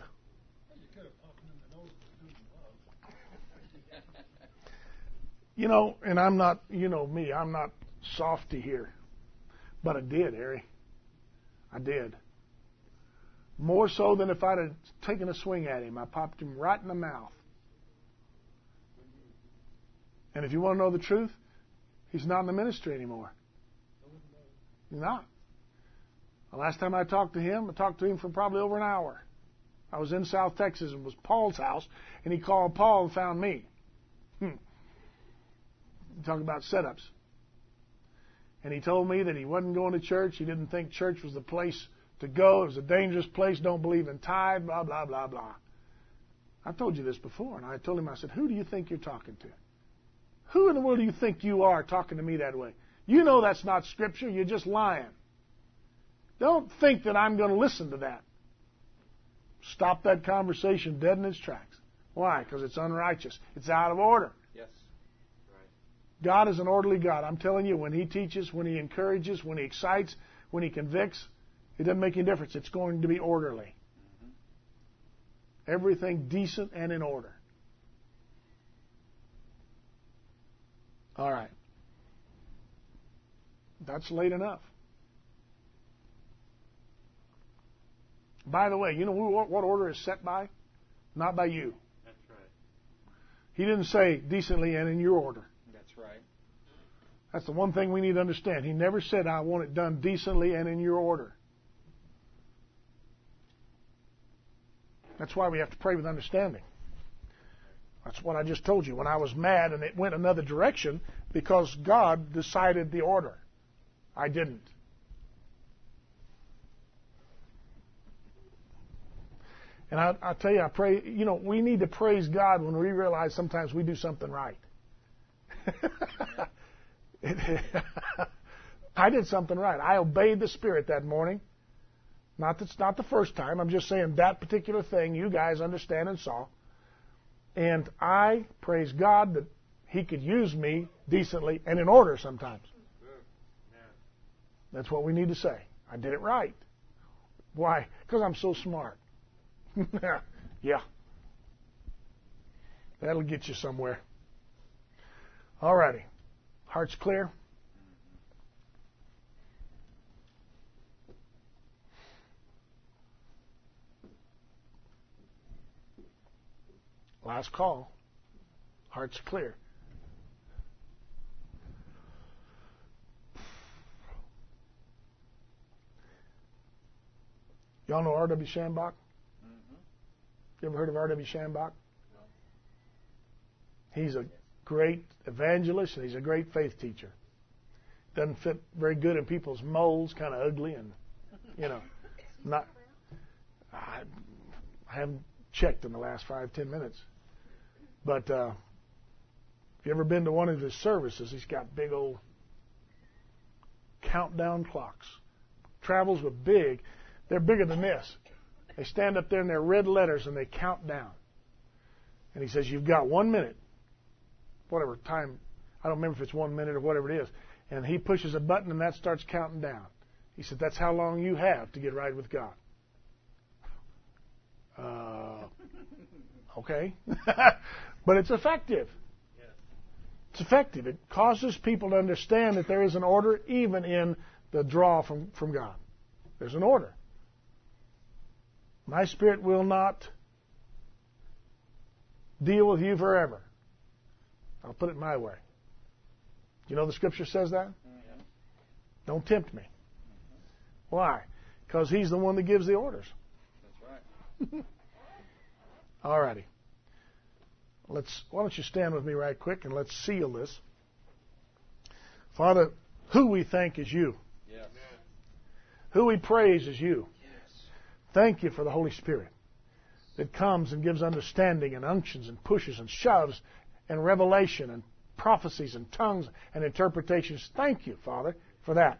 You know, and I'm not, you know me, I'm not softy here. But I did, Harry. I did. More so than if I'd have taken a swing at him. I popped him right in the mouth. And if you want to know the truth, he's not in the ministry anymore. He's not. The last time I talked to him, I talked to him for probably over an hour. I was in South Texas. It was Paul's house, and he called Paul and found me. Hmm. Talk about setups. And he told me that he wasn't going to church. He didn't think church was the place to go. It was a dangerous place. Don't believe in tithe, blah, blah, blah, blah. I've told you this before, and I told him, I said, who do you think you're talking to? Who in the world do you think you are talking to me that way? You know that's not Scripture. You're just lying. Don't think that I'm going to listen to that. Stop that conversation dead in its tracks. Why? Because it's unrighteous. It's out of order. Yes. Right. God is an orderly God. I'm telling you, when He teaches, when He encourages, when He excites, when He convicts, it doesn't make any difference. It's going to be orderly. Mm-hmm. Everything decent and in order. All right. That's late enough. By the way, you know what order is set by? Not by you. That's right. He didn't say decently and in your order. That's right. That's the one thing we need to understand. He never said, I want it done decently and in your order. That's why we have to pray with understanding. That's what I just told you. When I was mad and it went another direction because God decided the order. I didn't. And I, I tell you, I pray, you know, we need to praise God when we realize sometimes we do something right. I did something right. I obeyed the Spirit that morning. Not that's not the first time. I'm just saying that particular thing you guys understand and saw. And I praise God that He could use me decently and in order sometimes. That's what we need to say. I did it right. Why? Because I'm so smart. Yeah. That'll get you somewhere. All righty. Hearts clear? Last call. Hearts clear. Y'all know R W Shambach? Mm-hmm. You ever heard of R W Shambach? No. He's a great evangelist and he's a great faith teacher. Doesn't fit very good in people's molds, kind of ugly and, you know, not. I, I haven't checked in the last five, ten minutes. But uh, if you ever been to one of his services, he's got big old countdown clocks. Travels with big. They're bigger than this. They stand up there in their red letters and they count down. And he says, you've got one minute, whatever time, I don't remember if it's one minute or whatever it is. And he pushes a button and that starts counting down. He said, that's how long you have to get right with God. Uh, okay. But it's effective. It's effective. It causes people to understand that there is an order even in the draw from, from God. There's an order. My Spirit will not deal with you forever. I'll put it my way. You know the Scripture says that? Mm-hmm. Don't tempt me. Mm-hmm. Why? Because He's the one that gives the orders. That's right. All righty. Let's. Why don't you stand with me right quick and let's seal this. Father, who we thank is You. Yes. Who we praise is You. Thank You for the Holy Spirit that comes and gives understanding and unctions and pushes and shoves and revelation and prophecies and tongues and interpretations. Thank You, Father, for that.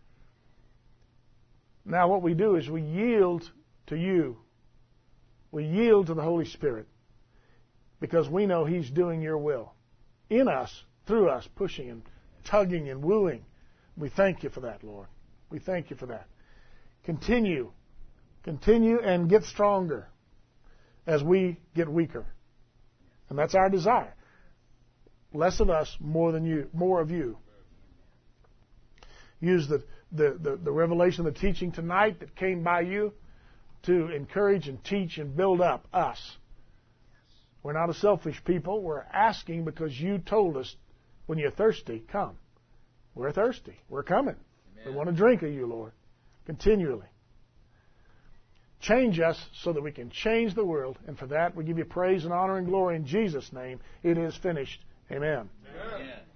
Now what we do is we yield to You. We yield to the Holy Spirit because we know He's doing Your will in us, through us, pushing and tugging and wooing. We thank You for that, Lord. We thank You for that. Continue. Continue and get stronger as we get weaker. And that's our desire. Less of us, more than You, more of You. Use the, the, the, the revelation, the teaching tonight that came by You to encourage and teach and build up us. We're not a selfish people. We're asking because You told us when you're thirsty, come. We're thirsty. We're coming. Amen. We want to drink of You, Lord, continually. Change us so that we can change the world. And for that, we give You praise and honor and glory in Jesus' name. It is finished. Amen. Amen.